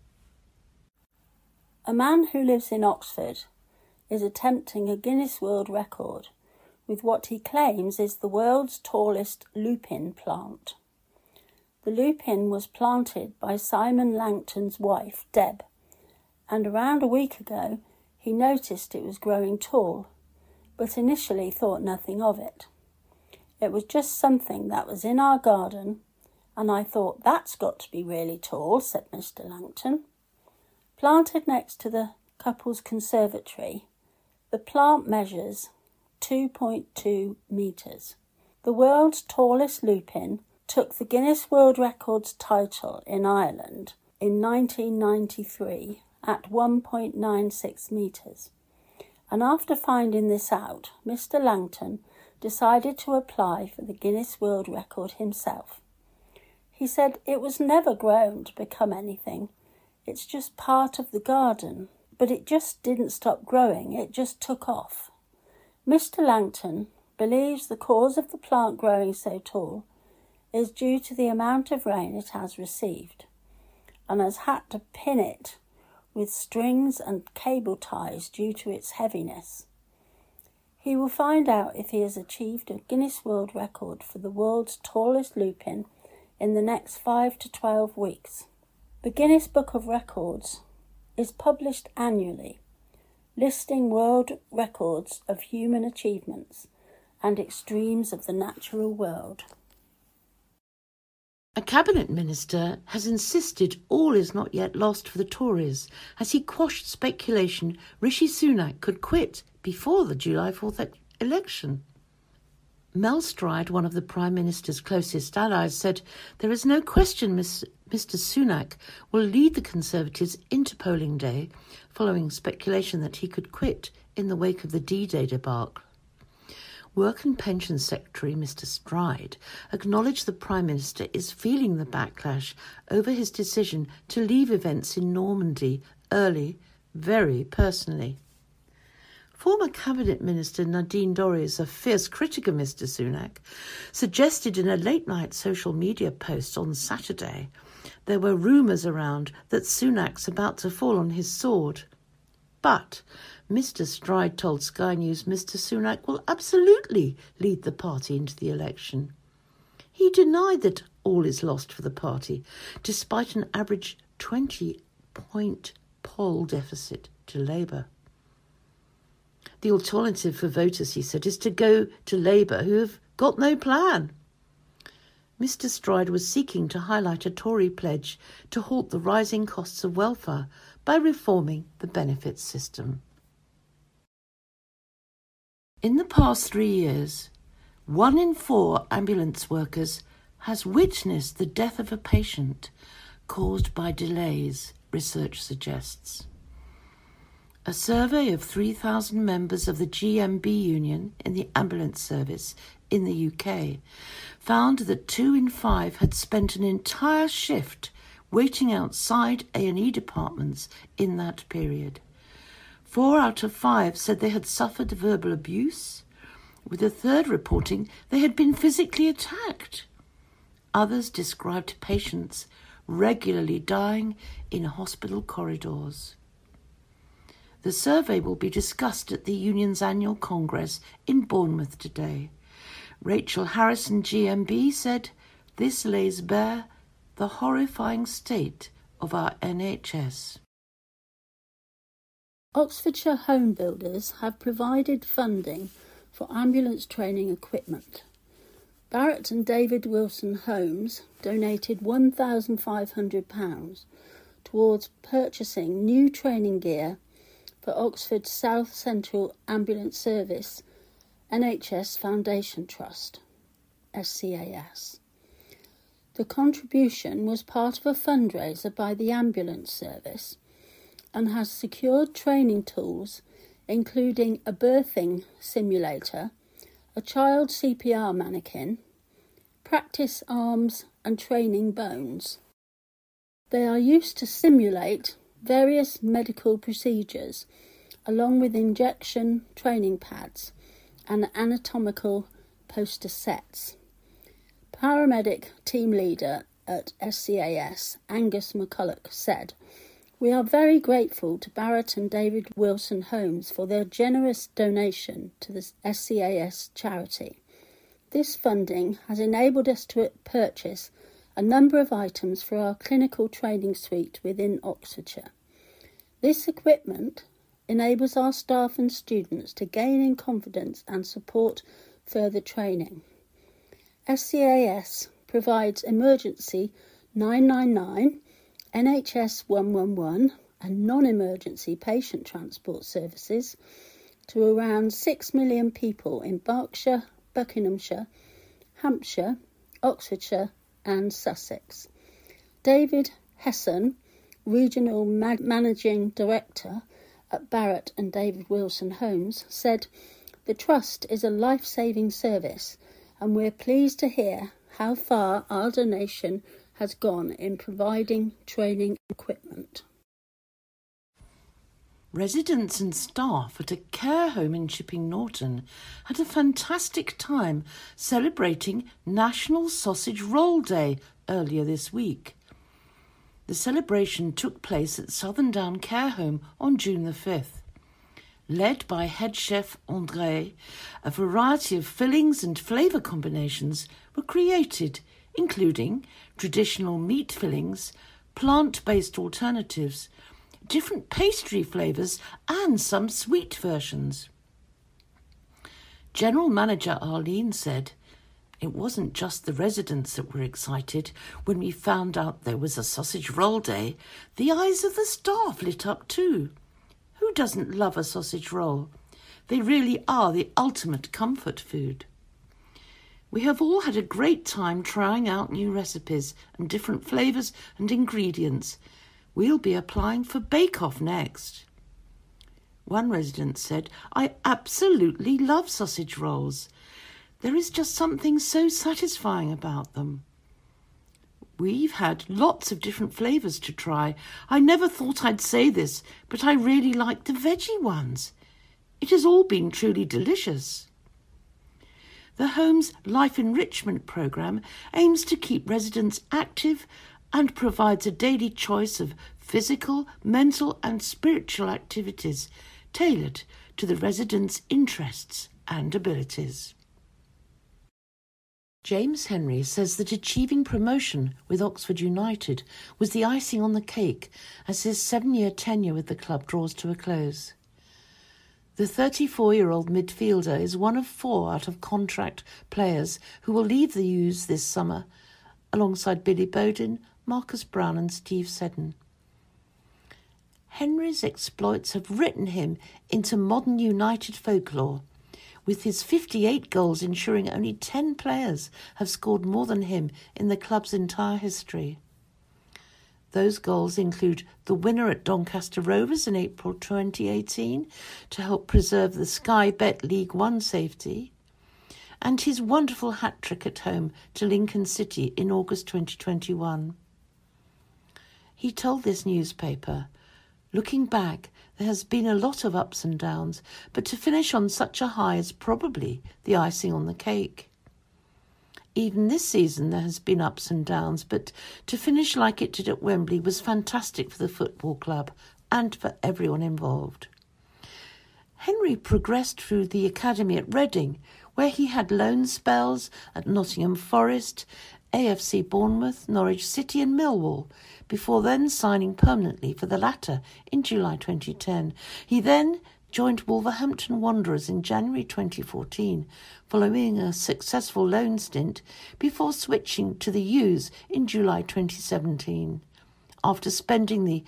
A man who lives in Oxford is attempting a Guinness World Record with what he claims is the world's tallest lupin plant. The lupin was planted by Simon Langton's wife, Deb, and around a week ago he noticed it was growing tall, but initially thought nothing of it. It was just something that was in our garden, and I thought, "That's got to be really tall," said Mr. Langton. Planted next to the couple's conservatory, the plant measures 2.2 metres. The world's tallest lupin took the Guinness World Records title in Ireland in 1993 at 1.96 metres. And after finding this out, Mr. Langton decided to apply for the Guinness World Record himself. He said it was never grown to become anything. It's just part of the garden. But it just didn't stop growing, it just took off. Mr. Langton believes the cause of the plant growing so tall is due to the amount of rain it has received, and has had to pin it with strings and cable ties due to its heaviness. He will find out if he has achieved a Guinness World Record for the world's tallest lupin in the next 5 to 12 weeks. The Guinness Book of Records is published annually, listing world records of human achievements and extremes of the natural world. A cabinet minister has insisted all is not yet lost for the Tories as he quashed speculation Rishi Sunak could quit before the July 4th election. Mel Stride, one of the Prime Minister's closest allies, said there is no question Mr Sunak will lead the Conservatives into polling day following speculation that he could quit in the wake of the D-Day debacle. Work and Pensions Secretary Mr Stride acknowledged the Prime Minister is feeling the backlash over his decision to leave events in Normandy early, very personally. Former Cabinet Minister Nadine Dorries, a fierce critic of Mr Sunak, suggested in a late-night social media post on Saturday there were rumours around that Sunak's about to fall on his sword. But Mr Stride told Sky News Mr Sunak will absolutely lead the party into the election. He denied that all is lost for the party, despite an average 20-point poll deficit to Labour. The alternative for voters, he said, is to go to Labour, who have got no plan. Mr Stride was seeking to highlight a Tory pledge to halt the rising costs of welfare by reforming the benefits system. In the past 3 years, 1 in 4 ambulance workers has witnessed the death of a patient caused by delays, research suggests. A survey of 3,000 members of the GMB union in the ambulance service in the UK found that 2 in 5 had spent an entire shift waiting outside A&E departments in that period. 4 out of 5 said they had suffered verbal abuse, with a third reporting they had been physically attacked. Others described patients regularly dying in hospital corridors. The survey will be discussed at the union's annual congress in Bournemouth today. Rachel Harrison, GMB, said this lays bare the horrifying state of our NHS. Oxfordshire home builders have provided funding for ambulance training equipment. Barratt and David Wilson Homes donated £1,500 towards purchasing new training gear for Oxford South Central Ambulance Service NHS Foundation Trust, SCAS. The contribution was part of a fundraiser by the ambulance service and has secured training tools including a birthing simulator, a child CPR mannequin, practice arms and training bones. They are used to simulate various medical procedures, along with injection training pads and anatomical poster sets. Paramedic team leader at SCAS, Angus McCulloch, said, "We are very grateful to Barratt and David Wilson Homes for their generous donation to the SCAS charity. This funding has enabled us to purchase a number of items for our clinical training suite within Oxfordshire. This equipment enables our staff and students to gain in confidence and support further training. SCAS provides emergency 999, NHS 111 and non-emergency patient transport services to around 6 million people in Berkshire, Buckinghamshire, Hampshire, Oxfordshire and Sussex." David Hesson, Regional Managing Director at Barratt and David Wilson Homes, said, "The Trust is a life-saving service and we're pleased to hear how far our donation has gone in providing training equipment." Residents and staff at a care home in Chipping Norton had a fantastic time celebrating National Sausage Roll Day earlier this week. The celebration took place at Southern Down Care Home on June the 5th. Led by head chef André, a variety of fillings and flavour combinations were created, including traditional meat fillings, plant-based alternatives, different pastry flavours and some sweet versions. General Manager Arlene said, "It wasn't just the residents that were excited when we found out there was a sausage roll day. The eyes of the staff lit up too. Who doesn't love a sausage roll? They really are the ultimate comfort food. We have all had a great time trying out new recipes and different flavours and ingredients. We'll be applying for Bake Off next." One resident said, "I absolutely love sausage rolls. There is just something so satisfying about them. We've had lots of different flavours to try. I never thought I'd say this, but I really like the veggie ones. It has all been truly delicious. The home's Life Enrichment programme aims to keep residents active and provides a daily choice of physical, mental and spiritual activities tailored to the residents' interests and abilities. James Henry says that achieving promotion with Oxford United was the icing on the cake as his 7-year tenure with the club draws to a close. The 34-year-old midfielder is one of 4 out of contract players who will leave the U's this summer, alongside Billy Bodin, Marcus Brown and Steve Seddon. Henry's exploits have written him into modern United folklore, with his 58 goals ensuring only 10 players have scored more than him in the club's entire history. Those goals include the winner at Doncaster Rovers in April 2018 to help preserve the Sky Bet League One safety, and his wonderful hat-trick at home to Lincoln City in August 2021. He told this newspaper, "Looking back, there has been a lot of ups and downs, but to finish on such a high is probably the icing on the cake. Even this season there has been ups and downs, but to finish like it did at Wembley was fantastic for the football club and for everyone involved." Henry progressed through the academy at Reading, where he had loan spells at Nottingham Forest, AFC Bournemouth, Norwich City and Millwall, before then signing permanently for the latter in July 2010. He then joined Wolverhampton Wanderers in January 2014, following a successful loan stint before switching to the U's in July 2017, after spending the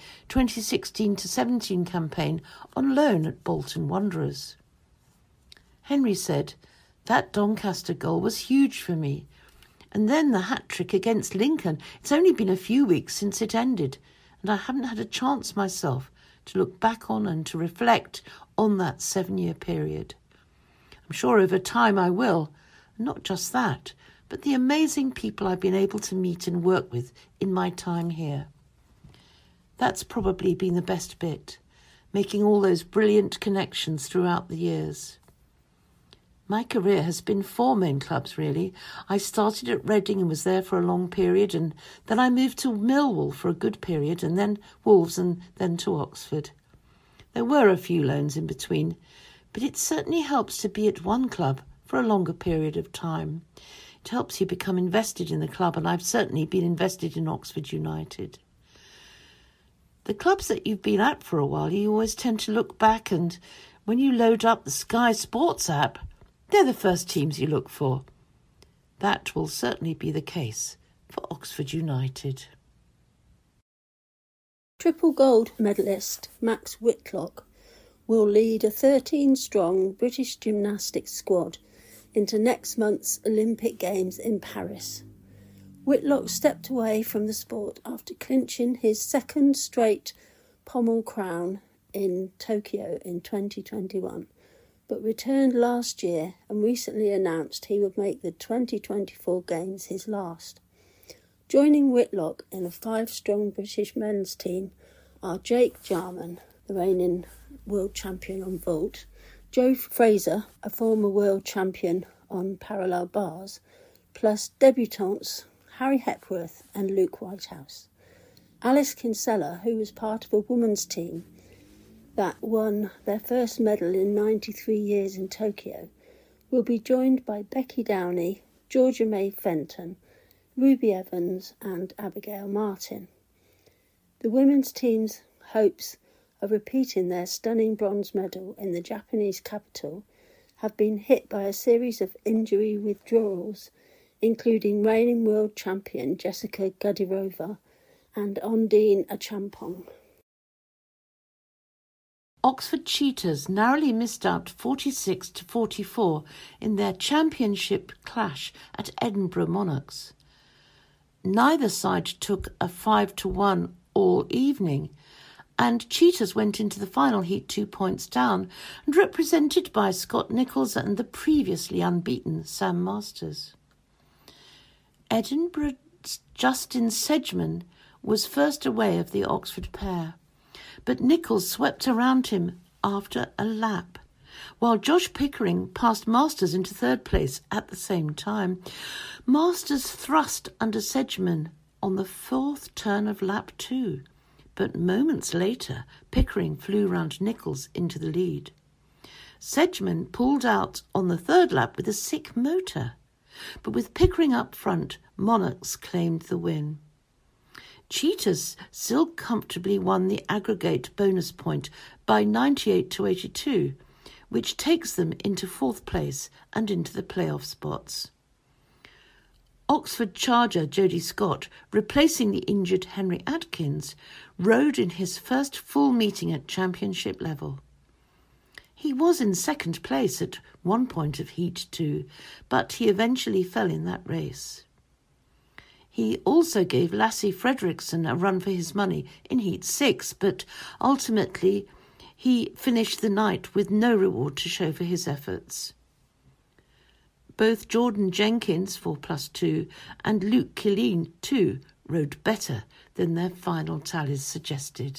2016-17 campaign on loan at Bolton Wanderers. Henry said, "That Doncaster goal was huge for me. And then the hat-trick against Lincoln. It's only been a few weeks since it ended, and I haven't had a chance myself to look back on and to reflect on that 7-year period. I'm sure over time I will, and not just that, but the amazing people I've been able to meet and work with in my time here. That's probably been the best bit, making all those brilliant connections throughout the years. My career has been 4 main clubs, really. I started at Reading and was there for a long period, and then I moved to Millwall for a good period, and then Wolves, and then to Oxford. There were a few loans in between, but it certainly helps to be at one club for a longer period of time. It helps you become invested in the club, and I've certainly been invested in Oxford United. The clubs that you've been at for a while, you always tend to look back, and when you load up the Sky Sports app, they're the first teams you look for. That will certainly be the case for Oxford United." Triple gold medalist Max Whitlock will lead a 13-strong British gymnastics squad into next month's Olympic Games in Paris. Whitlock stepped away from the sport after clinching his 2nd straight pommel crown in Tokyo in 2021. But returned last year and recently announced he would make the 2024 Games his last. Joining Whitlock in a 5-strong British men's team are Jake Jarman, the reigning world champion on vault, Joe Fraser, a former world champion on parallel bars, plus debutantes Harry Hepworth and Luke Whitehouse. Alice Kinsella, who was part of a women's team that won their first medal in 93 years in Tokyo, will be joined by Becky Downey, Georgia May Fenton, Ruby Evans and Abigail Martin. The women's team's hopes of repeating their stunning bronze medal in the Japanese capital have been hit by a series of injury withdrawals, including reigning world champion Jessica Gudirova and Ondine Achampong. Oxford Cheetahs narrowly missed out 46-44 in their championship clash at Edinburgh Monarchs. Neither side took a 5-1 all evening, and Cheetahs went into the final heat 2 points down and represented by Scott Nicholls and the previously unbeaten Sam Masters. Edinburgh's Justin Sedgman was first away of the Oxford pair, but Nicholls swept around him after a lap. while Josh Pickering passed Masters into third place at the same time. Masters thrust under Sedgman on the fourth turn of lap 2, but moments later Pickering flew round Nicholls into the lead. Sedgman pulled out on the third lap with a sick motor, but with Pickering up front, Monarchs claimed the win. Cheetahs still comfortably won the aggregate bonus point by 98 to 82, which takes them into fourth place and into the playoff spots. Oxford Charger Jody Scott, replacing the injured Henry Atkins, rode in his first full meeting at championship level. He was in second place at one point of Heat 2, but he eventually fell in that race. He also gave Lassie Fredriksson a run for his money in Heat 6, but ultimately he finished the night with no reward to show for his efforts. Both Jordan Jenkins, 4+2, and Luke Killeen, 2, rode better than their final tallies suggested.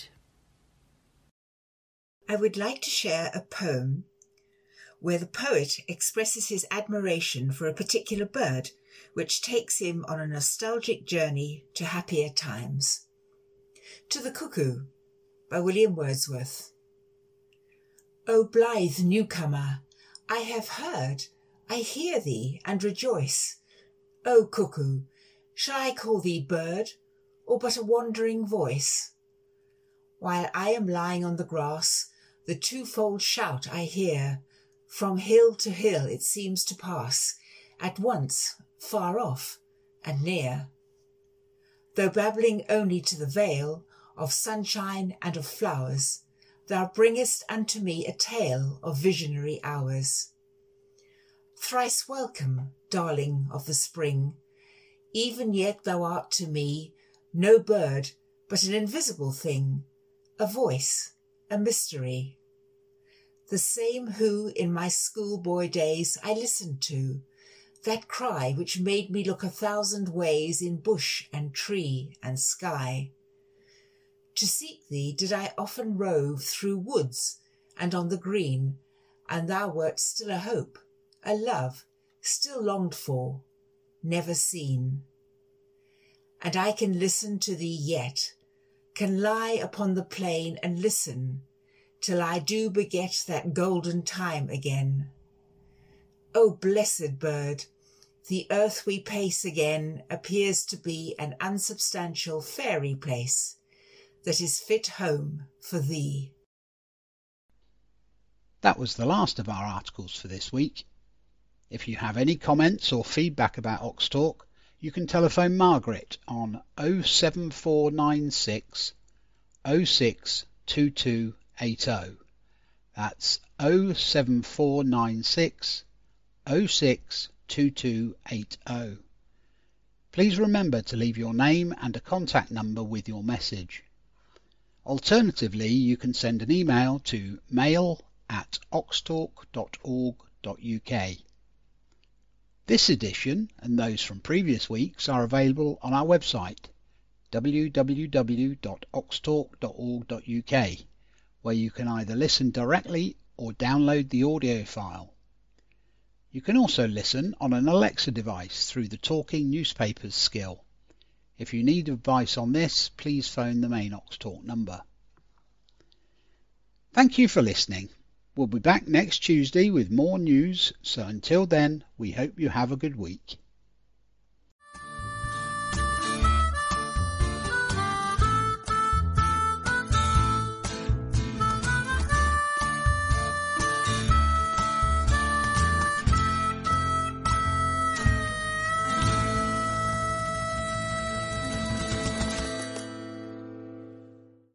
I would like to share a poem where the poet expresses his admiration for a particular bird, which takes him on a nostalgic journey to happier times. To the Cuckoo, by William Wordsworth. O blithe newcomer, I have heard, I hear thee and rejoice. O cuckoo, shall I call thee bird, or but a wandering voice? While I am lying on the grass, the twofold shout I hear, from hill to hill it seems to pass, at once far off and near. Though babbling only to the vale of sunshine and of flowers, thou bringest unto me a tale of visionary hours. Thrice welcome, darling of the spring, even yet thou art to me no bird, but an invisible thing, a voice, a mystery. The same who in my schoolboy days I listened to, that cry which made me look 1,000 ways in bush and tree and sky. To seek thee did I often rove through woods and on the green, and thou wert still a hope, a love, still longed for, never seen. And I can listen to thee yet, can lie upon the plain and listen, till I do beget that golden time again. O blessed bird, the earth we pace again appears to be an unsubstantial fairy place that is fit home for thee. That was the last of our articles for this week. If you have any comments or feedback about Oxtalk, you can telephone Margaret on 07496 062280. That's 07496 062280. Please remember to leave your name and a contact number with your message. Alternatively, you can send an email to mail@oxtalk.org.uk. This edition and those from previous weeks are available on our website www.oxtalk.org.uk, where you can either listen directly or download the audio file. You can also listen on an Alexa device through the Talking Newspapers skill. If you need advice on this, please phone the main Oxtalk number. Thank you for listening. We'll be back next Tuesday with more news, so until then, we hope you have a good week.